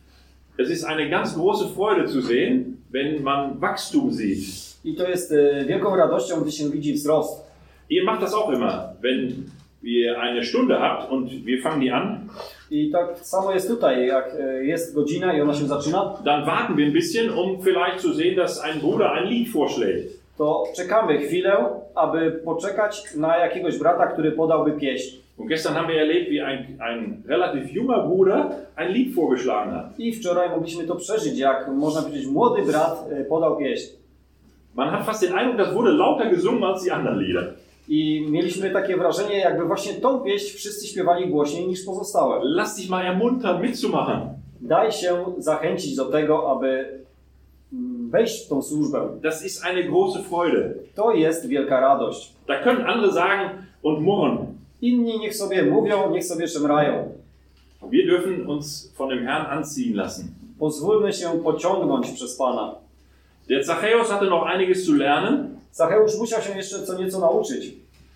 es ist eine ganz große Freude zu sehen, wenn man Wachstum sieht. I to jest e, wielką radością, gdy się widzi wzrost. Ihr macht das auch immer, wenn ihr eine Stunde habt und wir fangen die an, I tak samo jest tutaj, jak e, jest godzina i ona się zaczyna, dann warten wir ein bisschen, um vielleicht zu sehen, dass ein Bruder ein Lied vorschlägt. to czekamy chwilę, aby poczekać na jakiegoś brata, który podałby pieśń. Und gestern haben wir erlebt, wie ein, ein relativ junger Bruder ein Lied vorgeschlagen hat. I wczoraj mogliśmy to przeżyć, jak można powiedzieć, młody brat e, podał pieśń. Man hat fast den Eindruck, das wurde lauter gesungen als die anderen Lieder. I mieliśmy takie wrażenie, jakby właśnie tą pieśń wszyscy śpiewali głośniej niż pozostałe. Lass dich mal ermuntern, mitzumachen. Daj się zachęcić do tego, aby mm, wejść w tą służbę. Das ist eine große Freude. To jest wielka radość. Da können andere sagen und murren. Inni niech sobie mówią, niech sobie szemrają. Wir dürfen uns von dem Herrn anziehen lassen. Pozwólmy się pociągnąć przez Pana. Der Zachäus hatte noch einiges zu lernen. Zacheusz musiał się jeszcze co nieco nauczyć.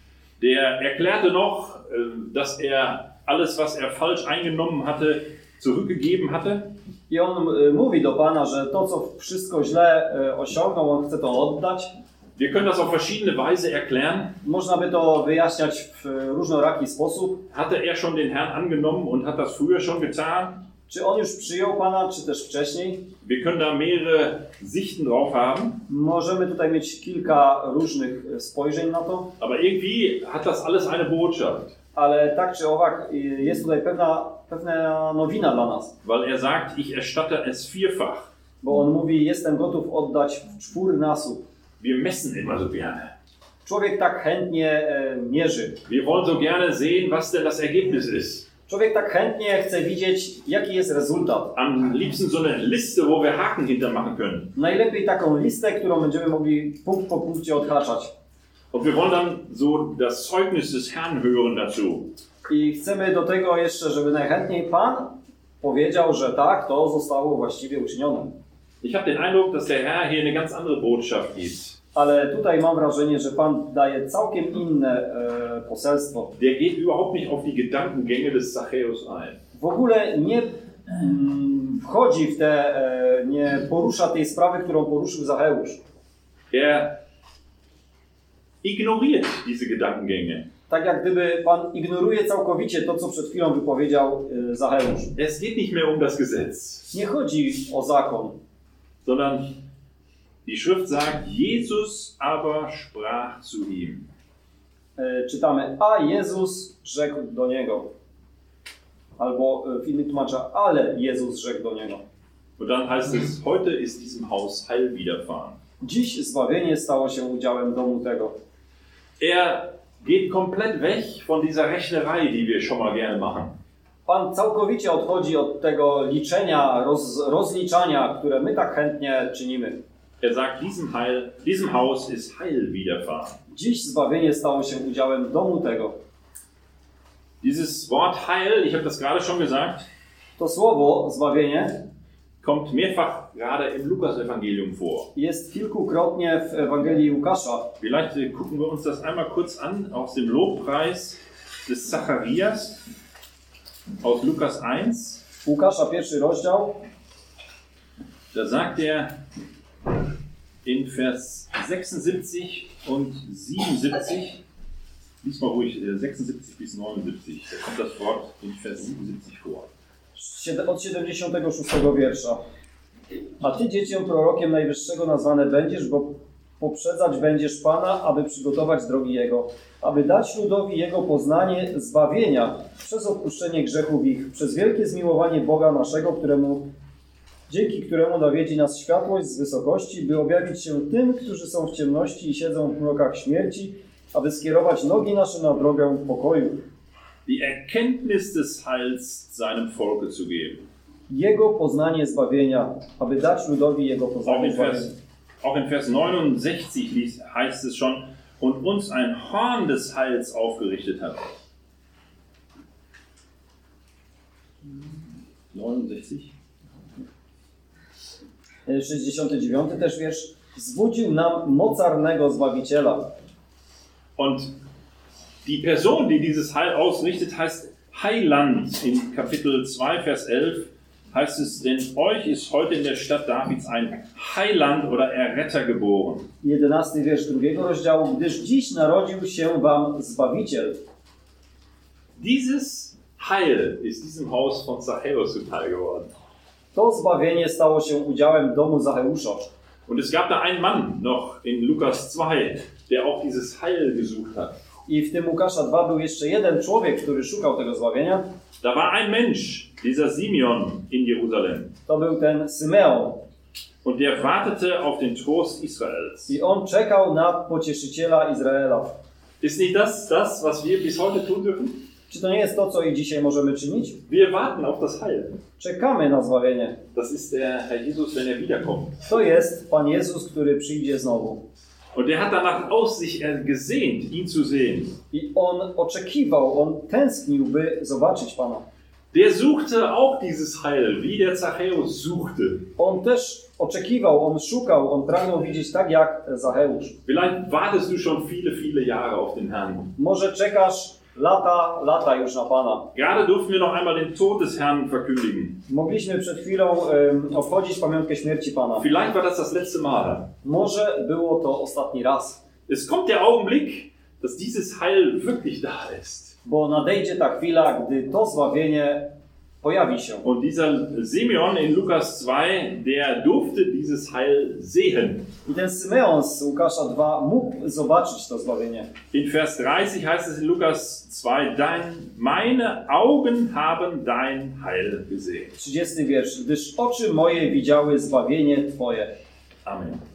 Der erklärte noch, dass er alles, was er falsch eingenommen hatte, zurückgegeben hatte. I on y, mówi do Pana, że to, co wszystko źle y, osiągnął, on chce to oddać. Wir können das auf verschiedene Weise erklären. Można by to wyjaśniać w y, różnoraki sposób. Hatte er schon den Herrn angenommen und hat das früher schon getan? Czy on już przyjął Pana, czy też wcześniej? Wir können da mehrere Sichten drauf haben. Możemy tutaj mieć kilka różnych y, spojrzeń na to, Aber irgendwie hat das alles eine Botschaft. ale tak czy owak y, jest tutaj pewna, pewna nowina dla nas. Weil er sagt, ich erstatte es vierfach. Bo on mówi, jestem gotów oddać w czwórnasób. Wir messen immer so gerne. Człowiek tak chętnie e, mierzy. Wir wollen so gerne sehen, was denn das Ergebnis ist. Człowiek tak chętnie chce widzieć, jaki jest rezultat. Am liebsten so eine Liste, wo wir Haken hintermachen können. Najlepiej taką listę, którą będziemy mogli punkt po punkcie odhaczać. Und wir wollen dann so das Zeugnis des Herrn hören dazu. I chcemy do tego jeszcze, żeby najchętniej Pan powiedział, że tak, to zostało właściwie uczynione. Ich habe den Eindruck, dass der Herr hier eine ganz andere Botschaft gibt. Ale tutaj mam wrażenie, że Pan daje całkiem inne e, poselstwo. Der geht überhaupt nicht auf die Gedankengänge des Zachäus ein. W ogóle nie mm, wchodzi w te, e, nie porusza tej sprawy, którą poruszył Zacheusz. Er ignoriert diese Gedankengänge. Tak jak gdyby Pan ignoruje całkowicie to, co przed chwilą wypowiedział e, Zacheusz. Es geht nicht mehr um das Gesetz, Nie chodzi o zakon, sondern die Schrift sagt, Jesus aber sprach zu ihm. e, czytamy, a Jezus rzekł do niego. Albo w innych tłumaczach, ale Jezus rzekł do niego. Und dann heißt es, heute ist diesem Haus Heil widerfahren. Dziś zbawienie stało się udziałem domu tego. Er geht komplett weg von dieser Rechnerei, die wir schon mal gerne machen. Pan całkowicie odchodzi od tego liczenia, roz, rozliczania, które my tak chętnie czynimy. Er sagt, diesem, Heil, diesem Haus ist Heil widerfahren. Dziś zbawienie stało się udziałem domu tego. Dieses Wort Heil, ich habe das gerade schon gesagt, To słowo, zbawienie, kommt mehrfach gerade im Lukas-Evangelium vor. jest kilkukrotnie w Ewangelii Łukasza. Vielleicht äh, gucken wir uns das einmal kurz an aus dem Lobpreis des Zacharias aus Lukas eins. Łukasza, pierwszy rozdział. Da sagt er in Vers sechsundsiebzig und siebenundsiebzig, lies mal ruhig äh, sechsundsiebzig bis neunundsiebzig, da kommt das Wort in Vers siebenundsiebzig vor. Od siedemdziesiątego szóstego wiersza. A ty dziecię prorokiem Najwyższego nazwane będziesz, bo poprzedzać będziesz Pana, aby przygotować drogi Jego, aby dać ludowi Jego poznanie zbawienia przez odpuszczenie grzechów ich, przez wielkie zmiłowanie Boga naszego, któremu, dzięki któremu nawiedzi nas światłość z wysokości, by objawić się tym, którzy są w ciemności i siedzą w mrokach śmierci, aby skierować nogi nasze na drogę pokoju. Die Erkenntnis des Heils seinem Volke zu geben. Jego poznanie zbawienia, aby dać ludowi Jego Auch poznanie in zbawienia. Vers, auch in Vers neunundsechzig liest, heißt es schon, und uns ein Horn des Heils aufgerichtet hat. neunundsechzig. sześćdziesiąty dziewiąty też wiersz. Zbudził nam mocarnego Zbawiciela. Und die Person, die dieses Heil ausrichtet, heißt Heiland. In Kapitel zwei, Vers elf heißt es, denn euch ist heute in der Stadt Davids ein Heiland oder Erretter geboren. jedenasty wiersz drugiego rozdziału. Gdyż dziś narodził się wam Zbawiciel. Dieses Heil ist diesem Haus von Zachäus zuteil geworden. To zbawienie stało się udziałem domu Zacheusza. Und es gab da einen Mann noch in Lukas zwei, der auch dieses Heil gesucht hat. I w tym Łukasza dwa był jeszcze jeden człowiek, który szukał tego zbawienia. Da war ein Mensch, dieser Simeon in Jerusalem. To był ten Symeon. Und der wartete auf den Trost Israels. I on czekał na pocieszyciela Izraela. Ist nicht das das, was wir bis heute tun dürfen? Czy to nie jest to, co i dzisiaj możemy czynić? Wir warten auf das Heil. Czekamy na zbawienie. Das ist der Herr Jesus, wenn er wiederkommt. To jest Pan Jezus, który przyjdzie znowu. Und er hat danach aus sich gesehnt, ihn zu sehen. I on oczekiwał, on tęsknił, by zobaczyć Pana. Der suchte auch dieses Heil, wie der Zachäus suchte. On też oczekiwał, on szukał, on pragnął widzieć tak jak Zacheusz. Vielleicht wartest du schon viele, viele Jahre auf den Herrn. Może czekasz lata, lata już na Pana. Gerade durften wir noch einmal den Tod des Herrn verkündigen. Mogliśmy przed chwilą um, obchodzić pamiątkę śmierci Pana. Vielleicht war das das letzte Mal. Może było to ostatni raz. Es kommt der Augenblick, dass dieses Heil wirklich da ist. Bo nadejdzie ta chwila, gdy to zbawienie pojawi się. Und dieser Simeon in Lukas zwei, der durfte dieses Heil sehen. I ten Symeon z Łukasza dwa mógł zobaczyć to zbawienie. In Vers dreißig heißt es in Lukas zwei, dein, meine Augen haben dein Heil gesehen. trzydziesty wiersz. Gdyż oczy moje widziały zbawienie Twoje. Amen.